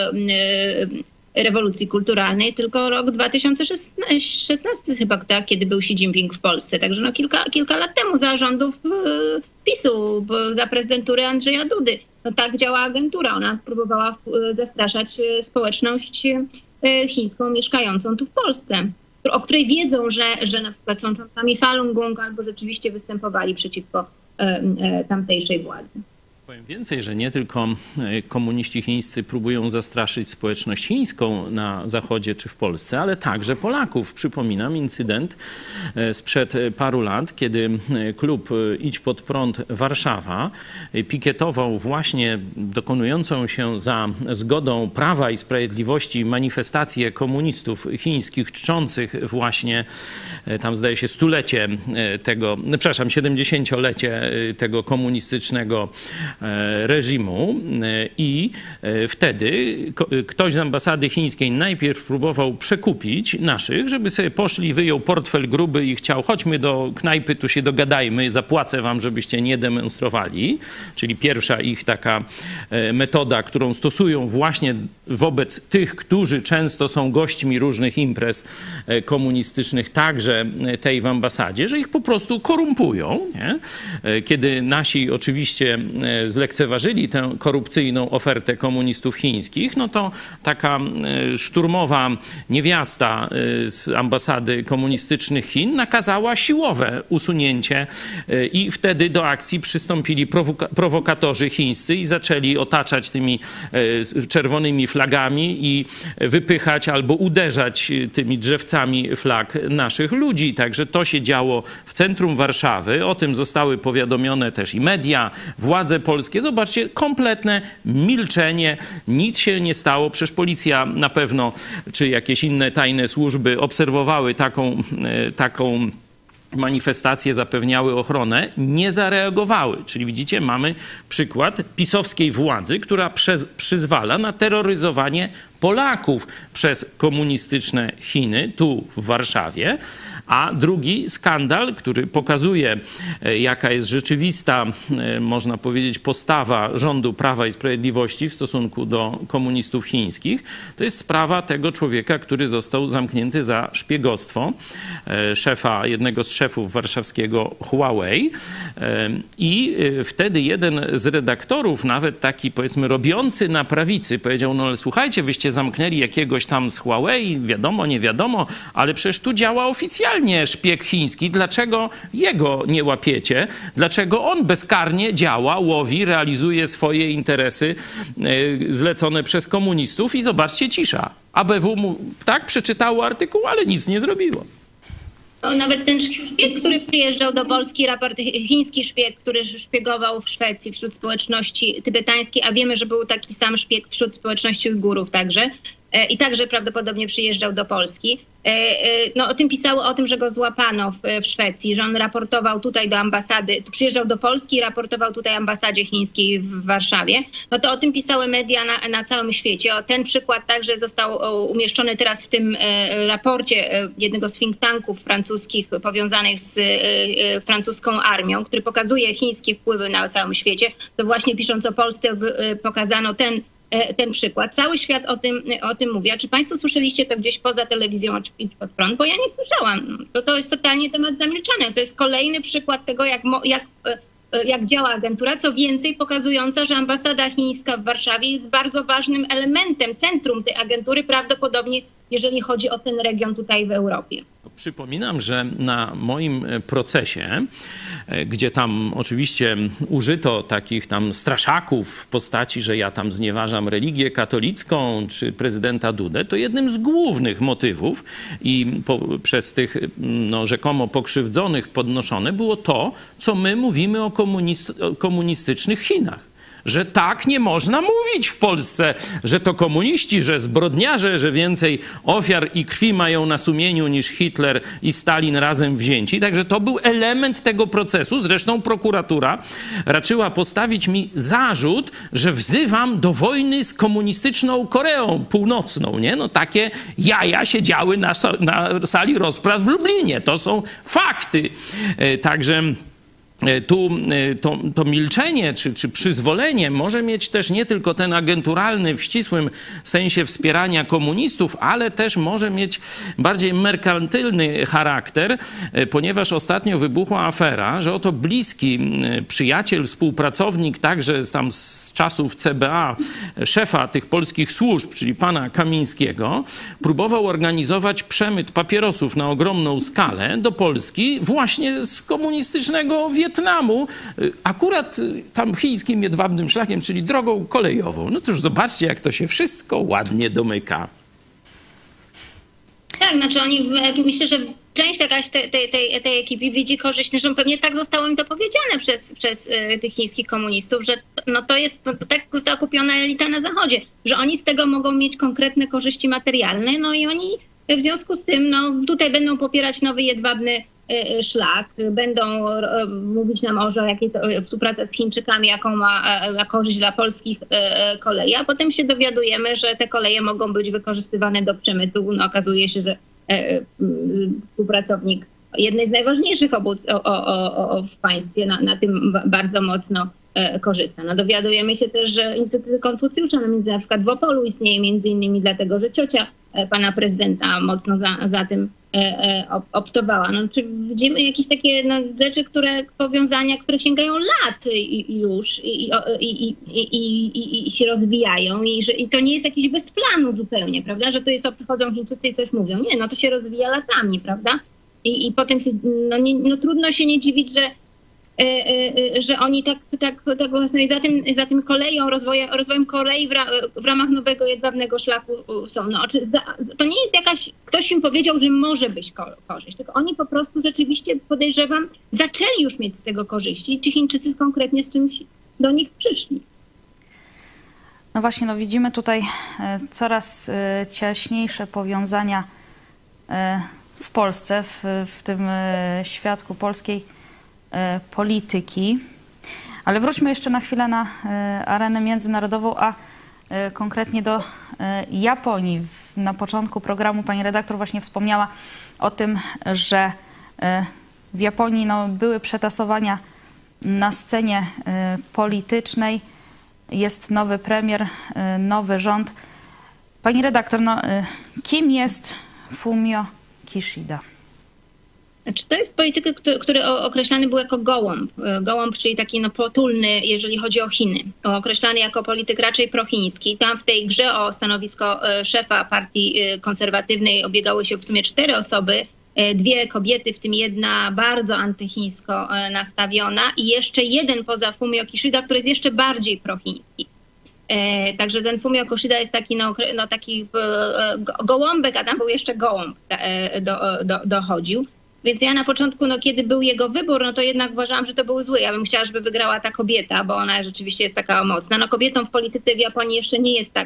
rewolucji kulturalnej, tylko rok 2016 chyba, tak, kiedy był Xi Jinping w Polsce. Także no kilka lat temu za rządów PiS-u, za prezydentury Andrzeja Dudy. No tak działa agentura. Ona próbowała zastraszać społeczność chińską mieszkającą tu w Polsce, o której wiedzą, że na przykład są członkami Falun Gong albo rzeczywiście występowali przeciwko tamtejszej władzy. Powiem więcej, że nie tylko komuniści chińscy próbują zastraszyć społeczność chińską na Zachodzie czy w Polsce, ale także Polaków. Przypominam incydent sprzed paru lat, kiedy klub Idź Pod Prąd Warszawa pikietował właśnie dokonującą się za zgodą Prawa i Sprawiedliwości manifestację komunistów chińskich czczących właśnie, tam zdaje się 70-lecie tego komunistycznego reżimu i wtedy ktoś z ambasady chińskiej najpierw próbował przekupić naszych, żeby sobie poszli, wyjął portfel gruby i chciał, chodźmy do knajpy, tu się dogadajmy, zapłacę wam, żebyście nie demonstrowali. Czyli pierwsza ich taka metoda, którą stosują właśnie wobec tych, którzy często są gośćmi różnych imprez komunistycznych, także tej w ambasadzie, że ich po prostu korumpują. Nie? Kiedy nasi oczywiście zlekceważyli tę korupcyjną ofertę komunistów chińskich, no to taka szturmowa niewiasta z ambasady komunistycznych Chin nakazała siłowe usunięcie i wtedy do akcji przystąpili prowokatorzy chińscy i zaczęli otaczać tymi czerwonymi flagami i wypychać albo uderzać tymi drzewcami flag naszych ludzi. Także to się działo w centrum Warszawy. O tym zostały powiadomione też i media, władze polskie. Zobaczcie, kompletne milczenie. Nic się nie stało. Przecież policja na pewno, czy jakieś inne tajne służby obserwowały taką manifestacje, zapewniały ochronę, nie zareagowały. Czyli widzicie, mamy przykład pisowskiej władzy, która przyzwala na terroryzowanie Polaków przez komunistyczne Chiny, tu w Warszawie. A drugi skandal, który pokazuje, jaka jest rzeczywista, można powiedzieć, postawa rządu Prawa i Sprawiedliwości w stosunku do komunistów chińskich, to jest sprawa tego człowieka, który został zamknięty za szpiegostwo, jednego z szefów warszawskiego Huawei. I wtedy jeden z redaktorów, nawet taki, powiedzmy, robiący na prawicy, powiedział, no ale słuchajcie, wyście zamknęli jakiegoś tam z Huawei, wiadomo, nie wiadomo, ale przecież tu działa oficjalnie szpieg chiński, dlaczego jego nie łapiecie? Dlaczego on bezkarnie działa, łowi, realizuje swoje interesy zlecone przez komunistów i zobaczcie, cisza. ABW mu tak przeczytało artykuł, ale nic nie zrobiło. No, nawet ten szpieg, który przyjeżdżał do Polski, chiński szpieg, który szpiegował w Szwecji wśród społeczności tybetańskiej, a wiemy, że był taki sam szpieg wśród społeczności Ujgurów także. I także prawdopodobnie przyjeżdżał do Polski. No, o tym pisało, o tym, że go złapano w Szwecji, że on raportował tutaj do ambasady, przyjeżdżał do Polski i raportował tutaj ambasadzie chińskiej w Warszawie. No to o tym pisały media na całym świecie. Ten przykład także został umieszczony teraz w tym raporcie jednego z think tanków francuskich powiązanych z francuską armią, który pokazuje chińskie wpływy na całym świecie. To właśnie pisząc o Polsce pokazano ten przykład. Cały świat o tym mówi. A czy państwo słyszeliście to gdzieś poza telewizją Idź Pod Prąd? Bo ja nie słyszałam. To jest totalnie temat zamilczany. To jest kolejny przykład tego, jak działa agentura. Co więcej, pokazująca, że ambasada chińska w Warszawie jest bardzo ważnym elementem, centrum tej agentury, prawdopodobnie jeżeli chodzi o ten region tutaj w Europie. Przypominam, że na moim procesie, gdzie tam oczywiście użyto takich tam straszaków w postaci, że ja tam znieważam religię katolicką czy prezydenta Dudę, to jednym z głównych motywów i przez tych rzekomo pokrzywdzonych podnoszone było to, co my mówimy o komunistycznych Chinach. Że tak nie można mówić w Polsce, że to komuniści, że zbrodniarze, że więcej ofiar i krwi mają na sumieniu niż Hitler i Stalin razem wzięci. Także to był element tego procesu. Zresztą prokuratura raczyła postawić mi zarzut, że wzywam do wojny z komunistyczną Koreą Północną. Nie? No takie jaja się działy na sali rozpraw w Lublinie. To są fakty. Także to milczenie czy przyzwolenie może mieć też nie tylko ten agenturalny w ścisłym sensie wspierania komunistów, ale też może mieć bardziej merkantylny charakter, ponieważ ostatnio wybuchła afera, że oto bliski przyjaciel, współpracownik także tam z czasów CBA, szefa tych polskich służb, czyli pana Kamińskiego, próbował organizować przemyt papierosów na ogromną skalę do Polski właśnie z komunistycznego Wietnamu. Wietnamu, akurat tam chińskim jedwabnym szlakiem, czyli drogą kolejową. No to już zobaczcie, jak to się wszystko ładnie domyka. Tak, znaczy oni, myślę, że część jakaś tej ekipy widzi korzyść, że pewnie tak zostało im to powiedziane przez tych chińskich komunistów, że to tak została kupiona elita na Zachodzie, że oni z tego mogą mieć konkretne korzyści materialne, no i oni w związku z tym tutaj będą popierać nowy jedwabny szlak, będą mówić nam o jakiej to współpraca z Chińczykami, jaką ma korzyść dla polskich kolei, a potem się dowiadujemy, że te koleje mogą być wykorzystywane do przemytu. No, okazuje się, że współpracownik jednej z najważniejszych obóz w państwie na tym bardzo mocno korzysta. No, dowiadujemy się też, że Instytut Konfucjusza na przykład w Opolu istnieje między innymi dlatego, że ciocia pana prezydenta mocno za tym optowała. No, czy widzimy jakieś takie rzeczy, powiązania, które sięgają lat już i się rozwijają i to nie jest jakiś bez planu zupełnie, prawda, że to jest przychodzą Chińczycy i coś mówią. Nie, to się rozwija latami, prawda? I potem się, trudno się nie dziwić, że oni tak właśnie za tym koleją, rozwojem kolei w ramach nowego jedwabnego szlaku są. To nie jest ktoś im powiedział, że może być korzyść, tylko oni po prostu rzeczywiście, podejrzewam, zaczęli już mieć z tego korzyści, czy Chińczycy konkretnie z czymś do nich przyszli. No właśnie, widzimy tutaj coraz ciaśniejsze powiązania w Polsce, w tym świadku polskiej polityki. Ale wróćmy jeszcze na chwilę na arenę międzynarodową, a konkretnie do Japonii. Na początku programu pani redaktor właśnie wspomniała o tym, że w Japonii były przetasowania na scenie politycznej. Jest nowy premier, nowy rząd. Pani redaktor, kim jest Fumio Kishida? To jest polityk, który określany był jako gołąb. Gołąb, czyli taki potulny, jeżeli chodzi o Chiny. Określany jako polityk raczej prochiński. Tam w tej grze o stanowisko szefa partii konserwatywnej obiegały się w sumie 4 osoby. 2 kobiety, w tym jedna bardzo antychińsko nastawiona i jeszcze jeden poza Fumio Kishida, który jest jeszcze bardziej prochiński. Także ten Fumio Kishida jest taki gołąbek, a tam był jeszcze gołąb dochodził. Więc ja na początku, kiedy był jego wybór, to jednak uważałam, że to był zły. Ja bym chciała, żeby wygrała ta kobieta, bo ona rzeczywiście jest taka mocna. Kobietom w polityce w Japonii jeszcze nie jest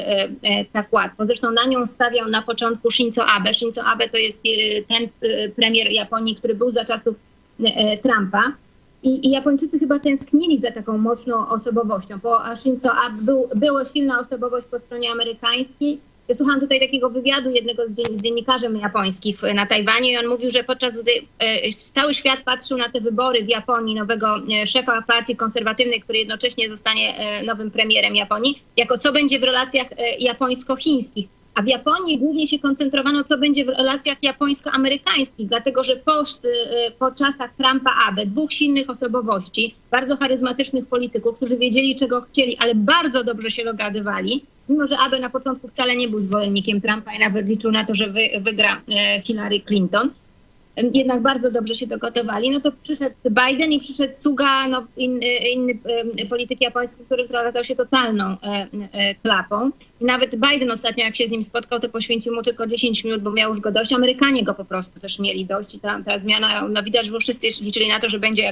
tak łatwo. Zresztą na nią stawiał na początku Shinzo Abe. Shinzo Abe to jest ten premier Japonii, który był za czasów Trumpa. I Japończycy chyba tęsknili za taką mocną osobowością, bo Shinzo Abe była silna osobowość po stronie amerykańskiej. Ja słuchałam tutaj takiego wywiadu jednego z dziennikarzy japońskich na Tajwanie i on mówił, że podczas gdy cały świat patrzył na te wybory w Japonii nowego szefa partii konserwatywnej, który jednocześnie zostanie nowym premierem Japonii, jako co będzie w relacjach japońsko-chińskich. A w Japonii głównie się koncentrowano, co będzie w relacjach japońsko-amerykańskich, dlatego że po czasach Trumpa Abe, 2 silnych osobowości, bardzo charyzmatycznych polityków, którzy wiedzieli, czego chcieli, ale bardzo dobrze się dogadywali, mimo że Abe na początku wcale nie był zwolennikiem Trumpa i nawet liczył na to, że wygra Hillary Clinton. Jednak bardzo dobrze się dogadywali. To przyszedł Biden i przyszedł Suga, inny polityk japoński, który okazał się totalną klapą. I nawet Biden ostatnio, jak się z nim spotkał, to poświęcił mu tylko 10 minut, bo miał już go dość. Amerykanie go po prostu też mieli dość i ta zmiana, widać, że wszyscy liczyli na to, że będzie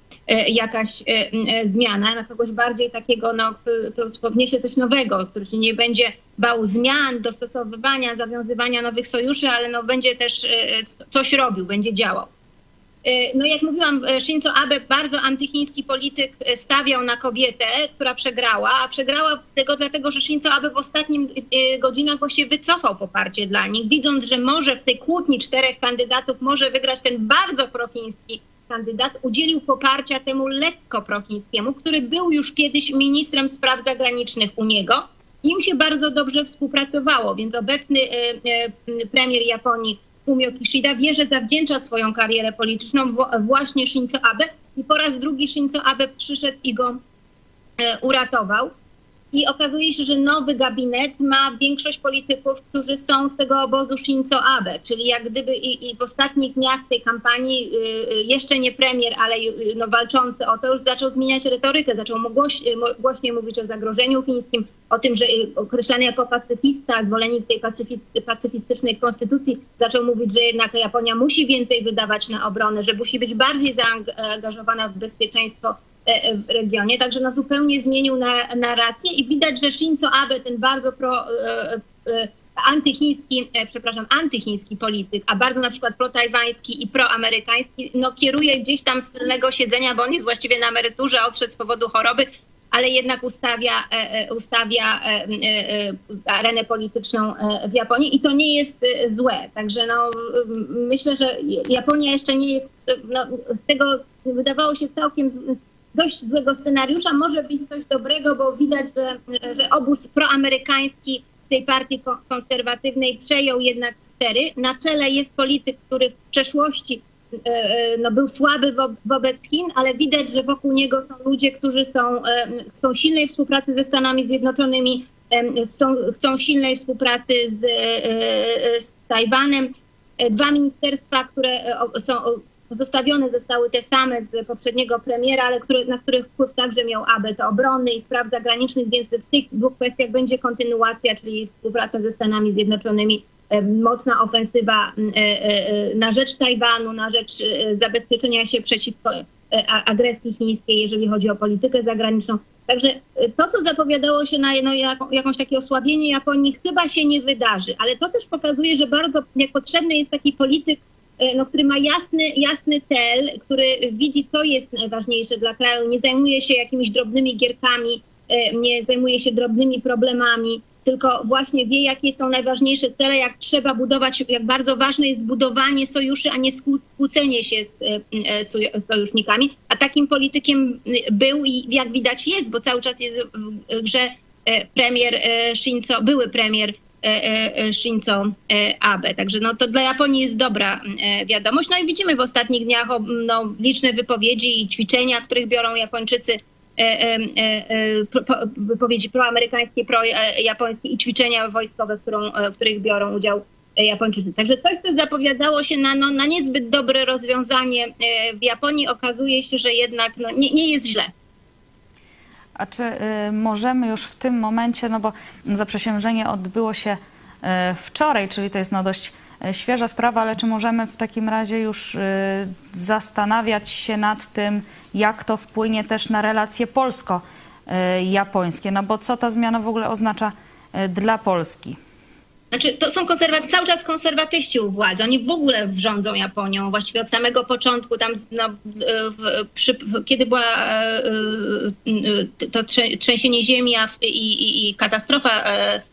jakaś zmiana, na kogoś bardziej takiego, kto wniesie coś nowego, który się nie będzie bał zmian, dostosowywania, zawiązywania nowych sojuszy, ale będzie też coś robił, będzie działał. Jak mówiłam, Shinzo Abe, bardzo antychiński polityk, stawiał na kobietę, która przegrała, a przegrała dlatego, że Shinzo Abe w ostatnich godzinach właściwie wycofał poparcie dla nich, widząc, że może w tej kłótni 4 kandydatów może wygrać ten bardzo prochiński kandydat, udzielił poparcia temu lekko prochińskiemu, który był już kiedyś ministrem spraw zagranicznych u niego. Im się bardzo dobrze współpracowało, więc obecny premier Japonii Fumio Kishida wie, że zawdzięcza swoją karierę polityczną właśnie Shinzo Abe i po raz drugi Shinzo Abe przyszedł i go uratował. i okazuje się, że nowy gabinet ma większość polityków, którzy są z tego obozu Shinzo Abe, czyli jak gdyby i w ostatnich dniach tej kampanii jeszcze nie premier, ale no, walczący o to już zaczął zmieniać retorykę, zaczął głośniej mówić o zagrożeniu chińskim, o tym, że określany jako pacyfista, zwolennik tej pacyfistycznej konstytucji, zaczął mówić, że jednak Japonia musi więcej wydawać na obronę, że musi być bardziej zaangażowana w bezpieczeństwo w regionie. Także no zupełnie zmienił narrację i widać, że Shinzo Abe, ten bardzo antychiński polityk, a bardzo na przykład protajwański i proamerykański, no kieruje gdzieś tam z tylnego siedzenia, bo on jest właściwie na emeryturze, odszedł z powodu choroby, ale jednak ustawia arenę polityczną w Japonii i to nie jest złe. Także no, myślę, że Japonia jeszcze nie jest, no, z tego wydawało się całkiem dość złego scenariusza, może być coś dobrego, bo widać, że obóz proamerykański tej partii konserwatywnej przejął jednak stery. Na czele jest polityk, który w przeszłości no, był słaby wobec Chin, ale widać, że wokół niego są ludzie, którzy chcą silnej współpracy ze Stanami Zjednoczonymi, chcą silnej współpracy z Tajwanem. Dwa ministerstwa, które pozostawione zostały te same z poprzedniego premiera, ale na których wpływ także miał Abe, to obrony i spraw zagranicznych, więc w tych dwóch kwestiach będzie kontynuacja, czyli współpraca ze Stanami Zjednoczonymi, mocna ofensywa na rzecz Tajwanu, na rzecz zabezpieczenia się przeciwko agresji chińskiej, jeżeli chodzi o politykę zagraniczną. Także to, co zapowiadało się na jakąś takie osłabienie Japonii, chyba się nie wydarzy, ale to też pokazuje, że bardzo potrzebny jest taki polityk, no, który ma jasny cel, który widzi, co jest najważniejsze dla kraju, nie zajmuje się jakimiś drobnymi gierkami, nie zajmuje się drobnymi problemami, tylko właśnie wie, jakie są najważniejsze cele, jak trzeba budować, jak bardzo ważne jest budowanie sojuszy, a nie skłócenie się z sojusznikami. A takim politykiem był i jak widać jest, bo cały czas jest w grze były premier Shinzo Abe. Także no, to dla Japonii jest dobra wiadomość. No i widzimy w ostatnich dniach liczne wypowiedzi i ćwiczenia, których biorą Japończycy, wypowiedzi proamerykańskie, projapońskie i ćwiczenia wojskowe, w których biorą udział Japończycy. Także coś, co zapowiadało się na niezbyt dobre rozwiązanie w Japonii, okazuje się, że jednak nie jest źle. A czy możemy już w tym momencie, no bo zaprzysiężenie odbyło się wczoraj, czyli to jest no dość świeża sprawa, ale czy możemy w takim razie już zastanawiać się nad tym, jak to wpłynie też na relacje polsko-japońskie? No bo co ta zmiana w ogóle oznacza dla Polski? Znaczy, to są cały czas konserwatyści u władzy. Oni w ogóle rządzą Japonią właściwie od samego początku. Tam, kiedy była to trzęsienie ziemi i katastrofa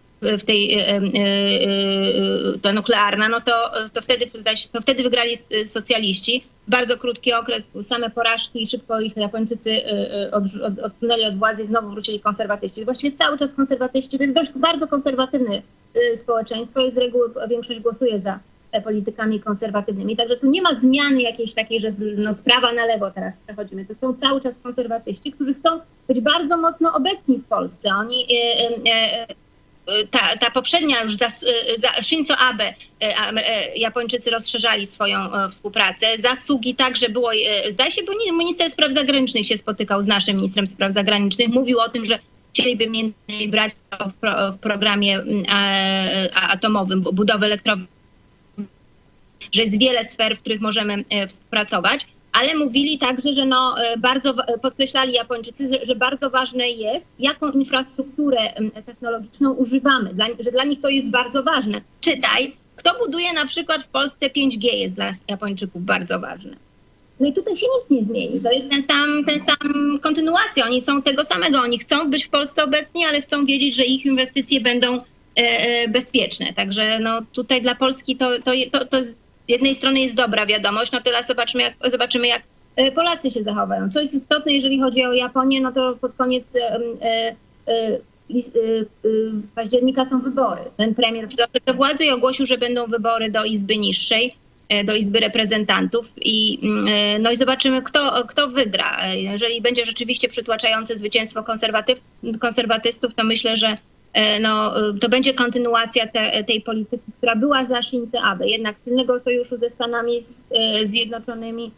ta nuklearna, no to wtedy wygrali socjaliści. Bardzo krótki okres, same porażki i szybko ich Japończycy odsunęli od władzy i znowu wrócili konserwatyści. Właściwie cały czas konserwatyści. To jest dość bardzo konserwatywne społeczeństwo i z reguły większość głosuje za politykami konserwatywnymi. Także tu nie ma zmiany jakiejś takiej, że z prawa na lewo teraz przechodzimy. To są cały czas konserwatyści, którzy chcą być bardzo mocno obecni w Polsce. Oni ta poprzednia już Shinzo Abe, Japończycy rozszerzali swoją współpracę. Zasługi także było, zdaje się, bo minister spraw zagranicznych się spotykał z naszym ministrem spraw zagranicznych. Mówił o tym, że chcieliby między innymi brać w programie atomowym, budowy elektrowni, że jest wiele sfer, w których możemy współpracować. Ale mówili także, że bardzo podkreślali Japończycy, że bardzo ważne jest, jaką infrastrukturę technologiczną używamy, że dla nich to jest bardzo ważne. Czytaj, kto buduje na przykład w Polsce 5G jest dla Japończyków bardzo ważne. No i tutaj się nic nie zmieni. To jest ten sam kontynuacja. Oni są tego samego. Oni chcą być w Polsce obecni, ale chcą wiedzieć, że ich inwestycje będą bezpieczne. Także tutaj dla Polski to z jednej strony jest dobra wiadomość, no teraz zobaczymy, jak Polacy się zachowają. Co jest istotne, jeżeli chodzi o Japonię, no to pod koniec października są wybory. Ten premier przyszedł do władzy i ogłosił, że będą wybory do Izby Niższej. do Izby Reprezentantów i zobaczymy, kto wygra. Jeżeli będzie rzeczywiście przytłaczające zwycięstwo konserwatystów, to myślę, że to będzie kontynuacja tej polityki, która była za Shinzo Abe, jednak silnego sojuszu ze Stanami Zjednoczonymi,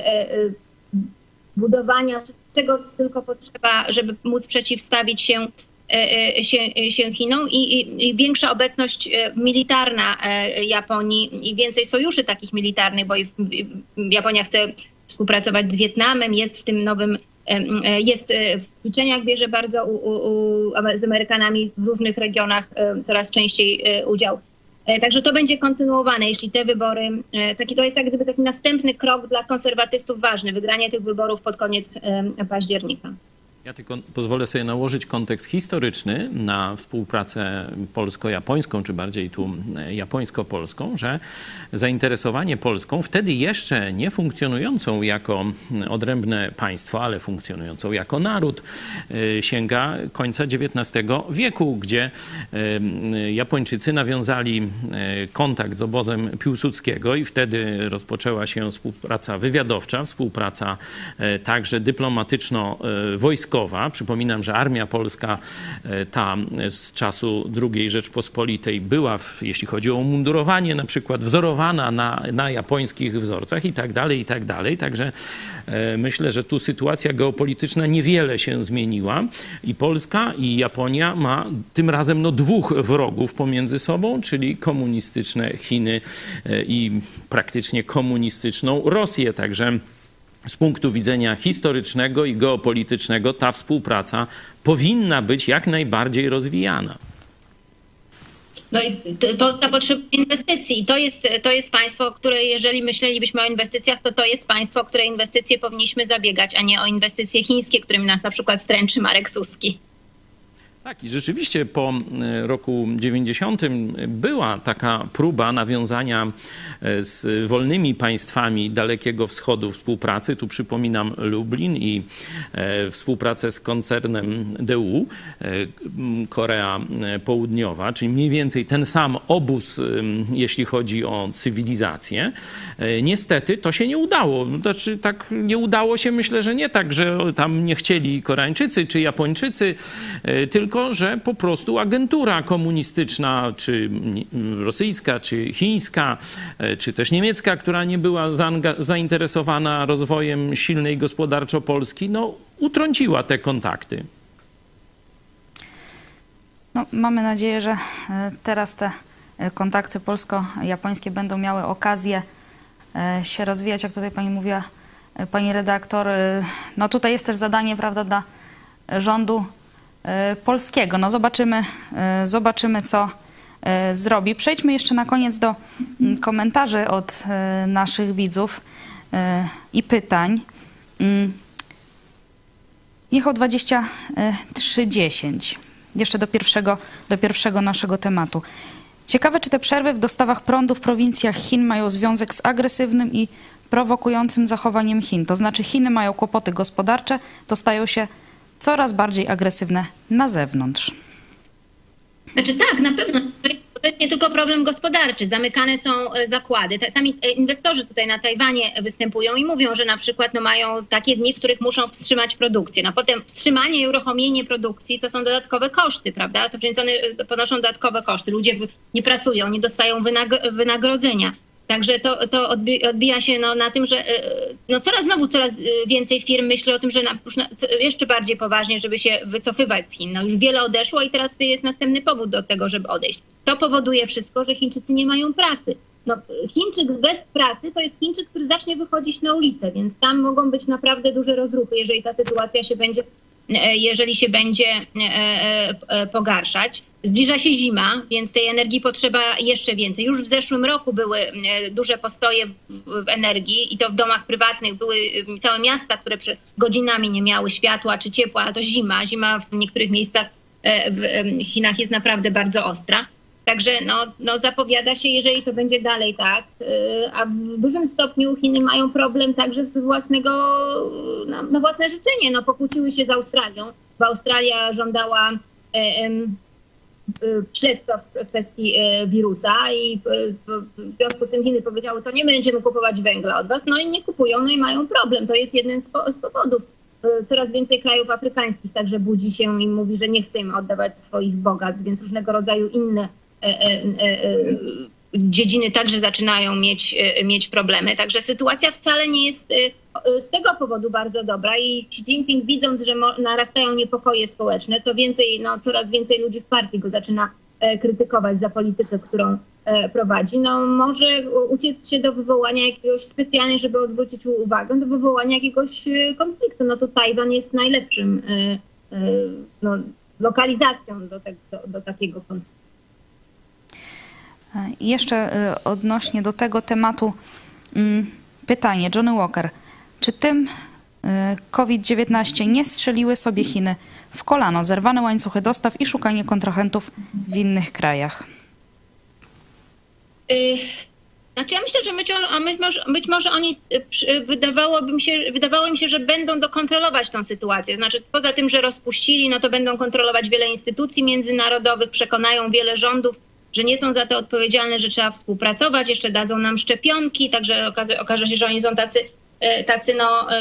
budowania czego tylko potrzeba, żeby móc przeciwstawić się Chinom i większa obecność militarna Japonii i więcej sojuszy takich militarnych, bo Japonia chce współpracować z Wietnamem, jest w tym nowym, jest w ćwiczeniach, bierze bardzo z Amerykanami w różnych regionach coraz częściej udział. Także to będzie kontynuowane, jeśli te wybory, to jest jak gdyby taki następny krok dla konserwatystów ważny, wygranie tych wyborów pod koniec października. Ja tylko pozwolę sobie nałożyć kontekst historyczny na współpracę polsko-japońską, czy bardziej tu japońsko-polską, że zainteresowanie Polską, wtedy jeszcze nie funkcjonującą jako odrębne państwo, ale funkcjonującą jako naród, sięga końca XIX wieku, gdzie Japończycy nawiązali kontakt z obozem Piłsudskiego i wtedy rozpoczęła się współpraca wywiadowcza, współpraca także dyplomatyczno-wojskowa. Przypominam, że armia polska ta z czasu II Rzeczpospolitej była, jeśli chodzi o umundurowanie, na przykład wzorowana na japońskich wzorcach i tak dalej. Także myślę, że tu sytuacja geopolityczna niewiele się zmieniła i Polska i Japonia ma tym razem dwóch wrogów pomiędzy sobą, czyli komunistyczne Chiny i praktycznie komunistyczną Rosję. Także z punktu widzenia historycznego i geopolitycznego ta współpraca powinna być jak najbardziej rozwijana. I Polska potrzebuje inwestycji. I to jest państwo, które jeżeli myślelibyśmy o inwestycjach, to jest państwo, o które inwestycje powinniśmy zabiegać, a nie o inwestycje chińskie, którymi nas na przykład stręczy Marek Suski. Tak, i rzeczywiście po roku 90 była taka próba nawiązania z wolnymi państwami Dalekiego Wschodu współpracy. Tu przypominam Lublin i współpracę z koncernem Daewoo, Korea Południowa, czyli mniej więcej ten sam obóz, jeśli chodzi o cywilizację. Niestety to się nie udało. Znaczy, tak nie udało się, myślę, że nie tak, że tam nie chcieli Koreańczycy czy Japończycy, tylko że po prostu agentura komunistyczna, czy rosyjska, czy chińska, czy też niemiecka, która nie była zainteresowana rozwojem silnej gospodarczo Polski, utrąciła te kontakty. Mamy nadzieję, że teraz te kontakty polsko-japońskie będą miały okazję się rozwijać, jak tutaj pani mówiła, pani redaktor. Tutaj jest też zadanie, prawda, dla rządu polskiego. Zobaczymy, co zrobi. Przejdźmy jeszcze na koniec do komentarzy od naszych widzów i pytań. Michał 2310. Jeszcze do pierwszego naszego tematu. Ciekawe, czy te przerwy w dostawach prądu w prowincjach Chin mają związek z agresywnym i prowokującym zachowaniem Chin. To znaczy Chiny mają kłopoty gospodarcze, to stają się coraz bardziej agresywne na zewnątrz. Znaczy tak, na pewno. To jest nie tylko problem gospodarczy. Zamykane są zakłady. Sami inwestorzy tutaj na Tajwanie występują i mówią, że na przykład mają takie dni, w których muszą wstrzymać produkcję. Potem wstrzymanie i uruchomienie produkcji to są dodatkowe koszty, prawda? To oni ponoszą dodatkowe koszty. Ludzie nie pracują, nie dostają wynagrodzenia. Także to odbija się na tym, że coraz więcej firm myśli o tym, że jeszcze bardziej poważnie, żeby się wycofywać z Chin. Już wiele odeszło i teraz jest następny powód do tego, żeby odejść. To powoduje wszystko, że Chińczycy nie mają pracy. Chińczyk bez pracy to jest Chińczyk, który zacznie wychodzić na ulicę, więc tam mogą być naprawdę duże rozruchy, jeżeli ta sytuacja się będzie pogarszać. Zbliża się zima, więc tej energii potrzeba jeszcze więcej. Już w zeszłym roku były duże postoje w energii i to w domach prywatnych były całe miasta, które godzinami nie miały światła czy ciepła, ale to zima. Zima w niektórych miejscach w Chinach jest naprawdę bardzo ostra. Także zapowiada się, jeżeli to będzie dalej tak, a w dużym stopniu Chiny mają problem także z własne życzenie. Pokłóciły się z Australią, bo Australia żądała śledztwa w kwestii wirusa i w związku z tym Chiny powiedziały, to nie będziemy kupować węgla od was, no i nie kupują, no i mają problem. To jest jeden z powodów. Coraz więcej krajów afrykańskich także budzi się i mówi, że nie chce im oddawać swoich bogactw, więc różnego rodzaju inne dziedziny także zaczynają mieć problemy. Także sytuacja wcale nie jest z tego powodu bardzo dobra i Xi Jinping, widząc, że narastają niepokoje społeczne, co więcej, no, coraz więcej ludzi w partii go zaczyna krytykować za politykę, którą prowadzi, no może uciec się do wywołania jakiegoś specjalnie, żeby odwrócić uwagę, do wywołania jakiegoś konfliktu. No to Tajwan jest najlepszym lokalizacją do takiego konfliktu. Jeszcze odnośnie do tego tematu pytanie. Johnny Walker, czy tym COVID-19 nie strzeliły sobie Chiny w kolano, zerwane łańcuchy dostaw i szukanie kontrahentów w innych krajach? Znaczy ja myślę, że być może oni, wydawało mi się, że będą kontrolować tą sytuację. Znaczy poza tym, że rozpuścili, no to będą kontrolować wiele instytucji międzynarodowych, przekonają wiele rządów, że nie są za to odpowiedzialne, że trzeba współpracować, jeszcze dadzą nam szczepionki, także okaże się, że oni są tacy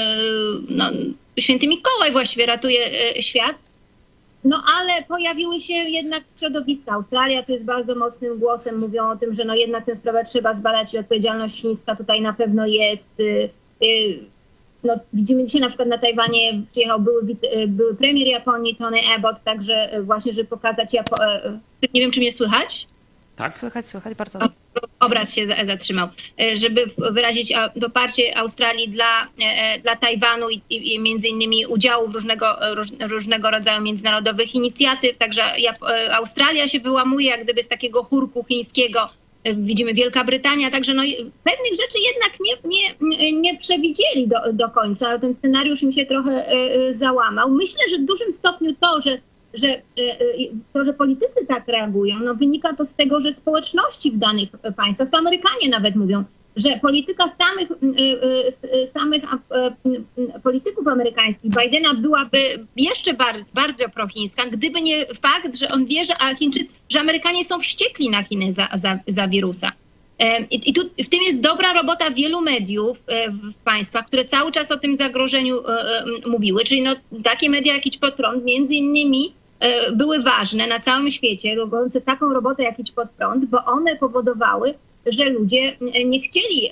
święty Mikołaj właściwie ratuje świat. No ale pojawiły się jednak środowiska. Australia to jest bardzo mocnym głosem, mówią o tym, że no jednak tę sprawę trzeba zbadać i odpowiedzialność chińska tutaj na pewno jest. No, widzimy dzisiaj na przykład na Tajwanie przyjechał były premier Japonii, Tony Abbott, także właśnie, żeby pokazać nie wiem, czy mnie słychać? Tak, słychać bardzo. Obraz się zatrzymał. Żeby wyrazić poparcie Australii dla Tajwanu i między innymi udziału w różnego rodzaju międzynarodowych inicjatyw. Także Australia się wyłamuje jak gdyby z takiego chórku chińskiego. Widzimy Wielka Brytania, także no, pewnych rzeczy jednak nie przewidzieli do końca. Ten scenariusz mi się trochę załamał. Myślę, że w dużym stopniu to, że politycy tak reagują, no wynika to z tego, że społeczności w danych państwach, to Amerykanie nawet mówią, że polityka samych polityków amerykańskich Bidena byłaby jeszcze bardzo prochińska, gdyby nie fakt, że on wie, że Amerykanie są wściekli na Chiny za wirusa. I tu w tym jest dobra robota wielu mediów w państwach, które cały czas o tym zagrożeniu mówiły, czyli no, takie media jak Idź Pod Prąd między innymi były ważne na całym świecie, robiące taką robotę jak Idź Pod Prąd, bo one powodowały, że ludzie nie chcieli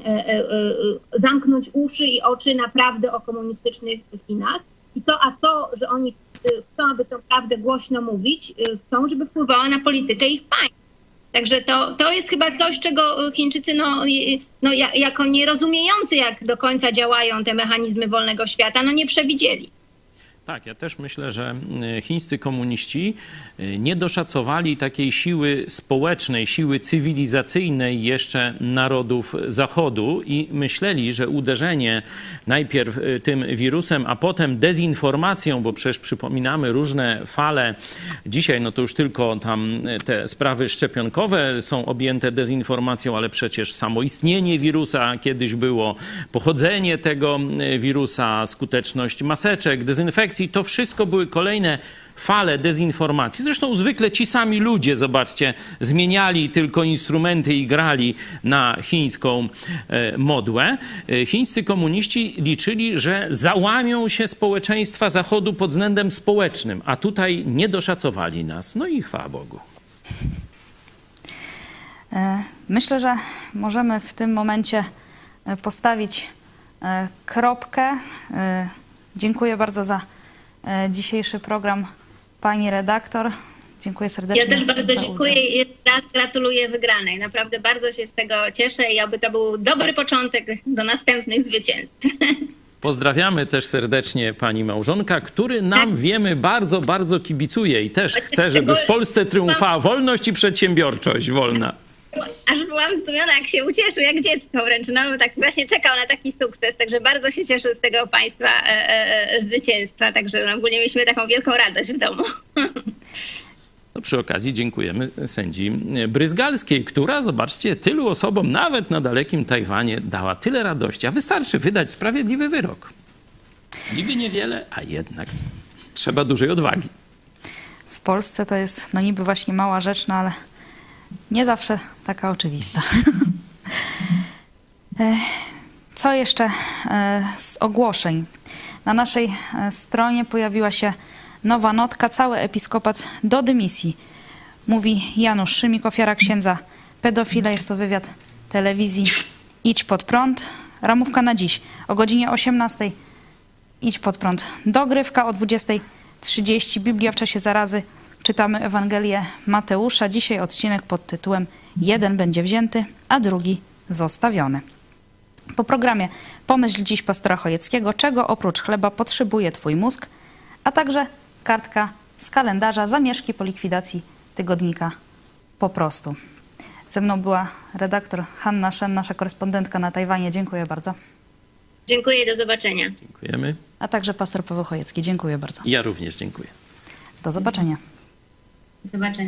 zamknąć uszy i oczy naprawdę o komunistycznych Chinach. A to, że oni chcą, aby tę prawdę głośno mówić, chcą, żeby wpływała na politykę ich państw. Także to jest chyba coś, czego Chińczycy jako nierozumiejący, jak do końca działają te mechanizmy wolnego świata, nie przewidzieli. Tak, ja też myślę, że chińscy komuniści nie doszacowali takiej siły społecznej, siły cywilizacyjnej jeszcze narodów Zachodu i myśleli, że uderzenie najpierw tym wirusem, a potem dezinformacją, bo przecież przypominamy różne fale. Dzisiaj no to już tylko tam te sprawy szczepionkowe są objęte dezinformacją, ale przecież samo istnienie wirusa kiedyś było, pochodzenie tego wirusa, skuteczność maseczek, dezynfekcji. To wszystko były kolejne fale dezinformacji. Zresztą zwykle ci sami ludzie, zobaczcie, zmieniali tylko instrumenty i grali na chińską modłę. Chińscy komuniści liczyli, że załamią się społeczeństwa Zachodu pod względem społecznym, a tutaj nie doszacowali nas. No i chwała Bogu. Myślę, że możemy w tym momencie postawić kropkę. Dziękuję bardzo za dzisiejszy program pani redaktor. Dziękuję serdecznie. Ja też bardzo dziękuję i jeszcze raz gratuluję wygranej. Naprawdę bardzo się z tego cieszę i oby to był dobry początek do następnych zwycięstw. Pozdrawiamy też serdecznie pani małżonka, który nam, wiemy, bardzo, bardzo kibicuje i też chce, żeby w Polsce triumfowała wolność i przedsiębiorczość wolna. Aż byłam zdumiona, jak się ucieszył, jak dziecko wręcz. No, tak właśnie czekał na taki sukces, także bardzo się cieszył z tego państwa zwycięstwa. Także ogólnie mieliśmy taką wielką radość w domu. No, przy okazji dziękujemy sędzi Bryzgalskiej, która, zobaczcie, tylu osobom, nawet na dalekim Tajwanie, dała tyle radości. A wystarczy wydać sprawiedliwy wyrok. Niby niewiele, a jednak trzeba dużej odwagi. Polsce to jest no niby właśnie mała rzecz, no ale nie zawsze taka oczywista. Co jeszcze z ogłoszeń? Na naszej stronie pojawiła się nowa notka, cały episkopat do dymisji. Mówi Janusz Szymik, ofiara księdza pedofila. Jest to wywiad telewizji Idź Pod Prąd. Ramówka na dziś o godzinie 18:00 Idź Pod Prąd. Dogrywka o 20:30. Biblia w czasie zarazy. Czytamy Ewangelię Mateusza. Dzisiaj odcinek pod tytułem Jeden będzie wzięty, a drugi zostawiony. Po programie Pomyśl dziś pastora Chojeckiego, czego oprócz chleba potrzebuje twój mózg, a także kartka z kalendarza Zamieszki po likwidacji tygodnika Po prostu. Ze mną była redaktor Hanna Shen, nasza korespondentka na Tajwanie. Dziękuję bardzo. Dziękuję, do zobaczenia. Dziękujemy. A także pastor Paweł Chojecki. Dziękuję bardzo. Ja również dziękuję. Do zobaczenia. Do zobaczenia.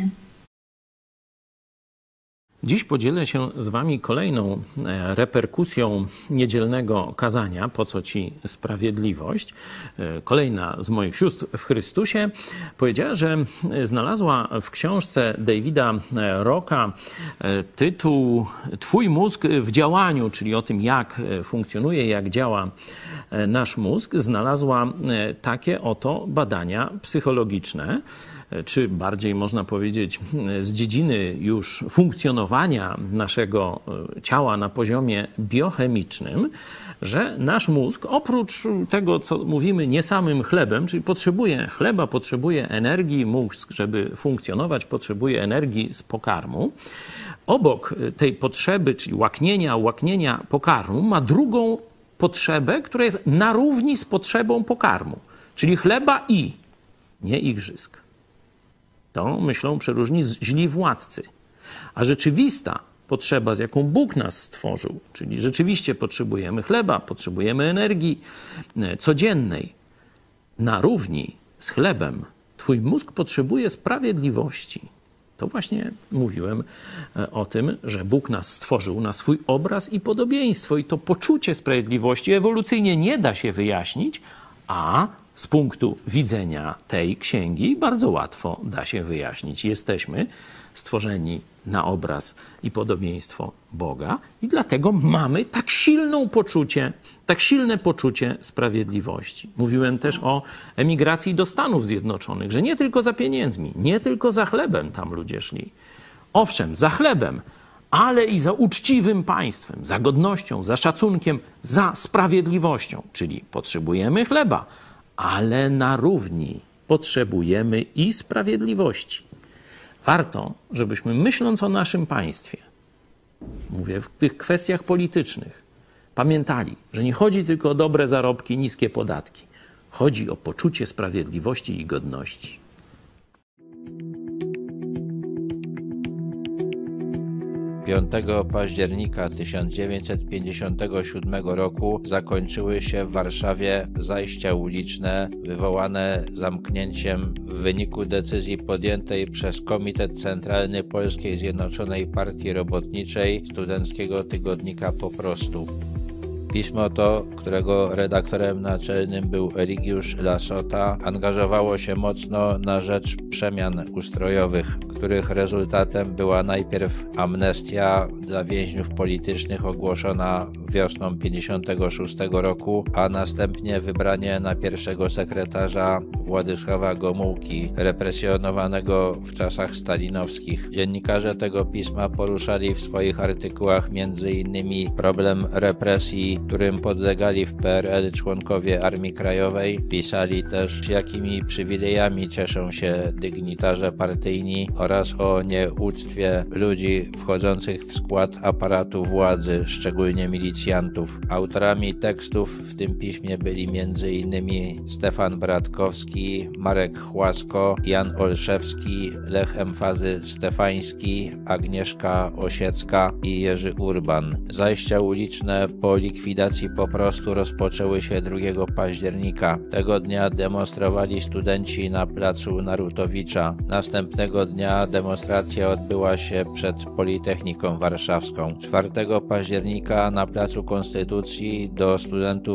Dziś podzielę się z wami kolejną reperkusją niedzielnego kazania, po co ci sprawiedliwość. Kolejna z moich sióstr w Chrystusie powiedziała, że znalazła w książce Davida Rocka tytuł Twój mózg w działaniu, czyli o tym, jak funkcjonuje, jak działa nasz mózg. Znalazła takie oto badania psychologiczne, czy bardziej można powiedzieć z dziedziny już funkcjonowania naszego ciała na poziomie biochemicznym, że nasz mózg oprócz tego, co mówimy nie samym chlebem, czyli potrzebuje chleba, potrzebuje energii, mózg, żeby funkcjonować, potrzebuje energii z pokarmu. Obok tej potrzeby, czyli łaknienia pokarmu, ma drugą potrzebę, która jest na równi z potrzebą pokarmu, czyli chleba i nie igrzysk. To myślą przeróżni źli władcy. A rzeczywista potrzeba, z jaką Bóg nas stworzył, czyli rzeczywiście potrzebujemy chleba, potrzebujemy energii codziennej, na równi z chlebem. Twój mózg potrzebuje sprawiedliwości. To właśnie mówiłem o tym, że Bóg nas stworzył na swój obraz i podobieństwo i to poczucie sprawiedliwości ewolucyjnie nie da się wyjaśnić, a z punktu widzenia tej księgi bardzo łatwo da się wyjaśnić. Jesteśmy stworzeni na obraz i podobieństwo Boga i dlatego mamy tak silne poczucie sprawiedliwości. Mówiłem też o emigracji do Stanów Zjednoczonych, że nie tylko za pieniędzmi, nie tylko za chlebem tam ludzie szli. Owszem, za chlebem, ale i za uczciwym państwem, za godnością, za szacunkiem, za sprawiedliwością. Czyli potrzebujemy chleba, ale na równi potrzebujemy i sprawiedliwości. Warto, żebyśmy myśląc o naszym państwie, mówię w tych kwestiach politycznych, pamiętali, że nie chodzi tylko o dobre zarobki, niskie podatki. Chodzi o poczucie sprawiedliwości i godności. 5 października 1957 roku zakończyły się w Warszawie zajścia uliczne wywołane zamknięciem w wyniku decyzji podjętej przez Komitet Centralny Polskiej Zjednoczonej Partii Robotniczej studenckiego tygodnika Po prostu. Pismo to, którego redaktorem naczelnym był Eligiusz Lasota, angażowało się mocno na rzecz przemian ustrojowych, których rezultatem była najpierw amnestia dla więźniów politycznych ogłoszona wiosną 1956 roku, a następnie wybranie na pierwszego sekretarza Władysława Gomułki, represjonowanego w czasach stalinowskich. Dziennikarze tego pisma poruszali w swoich artykułach m.in. problem represji, którym podlegali w PRL członkowie Armii Krajowej. Pisali też, jakimi przywilejami cieszą się dygnitarze partyjni oraz o nieuctwie ludzi wchodzących w skład aparatu władzy, szczególnie milicjantów. Autorami tekstów w tym piśmie byli m.in. Stefan Bratkowski, Marek Chłasko, Jan Olszewski, Lech Emfazy Stefański, Agnieszka Osiecka i Jerzy Urban. Zajścia uliczne po likwidacji Po prostu rozpoczęły się 2 października. Tego dnia demonstrowali studenci na placu Narutowicza. Następnego dnia demonstracja odbyła się przed Politechniką Warszawską. 4 października na placu Konstytucji do studentów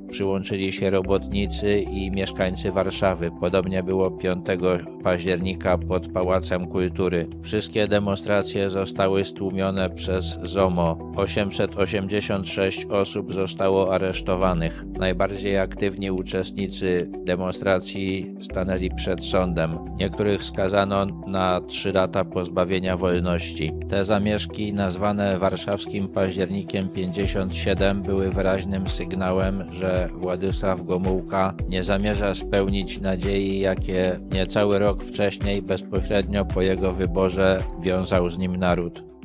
przyłączyli się robotnicy i mieszkańcy Warszawy. Podobnie było 5 października pod Pałacem Kultury. Wszystkie demonstracje zostały stłumione przez ZOMO. 886 osób zostało aresztowanych. Najbardziej aktywni uczestnicy demonstracji stanęli przed sądem. Niektórych skazano na 3 lata pozbawienia wolności. Te zamieszki, nazwane warszawskim październikiem 57, były wyraźnym sygnałem, że Władysław Gomułka nie zamierza spełnić nadziei, jakie niecały rok wcześniej, bezpośrednio po jego wyborze, wiązał z nim naród.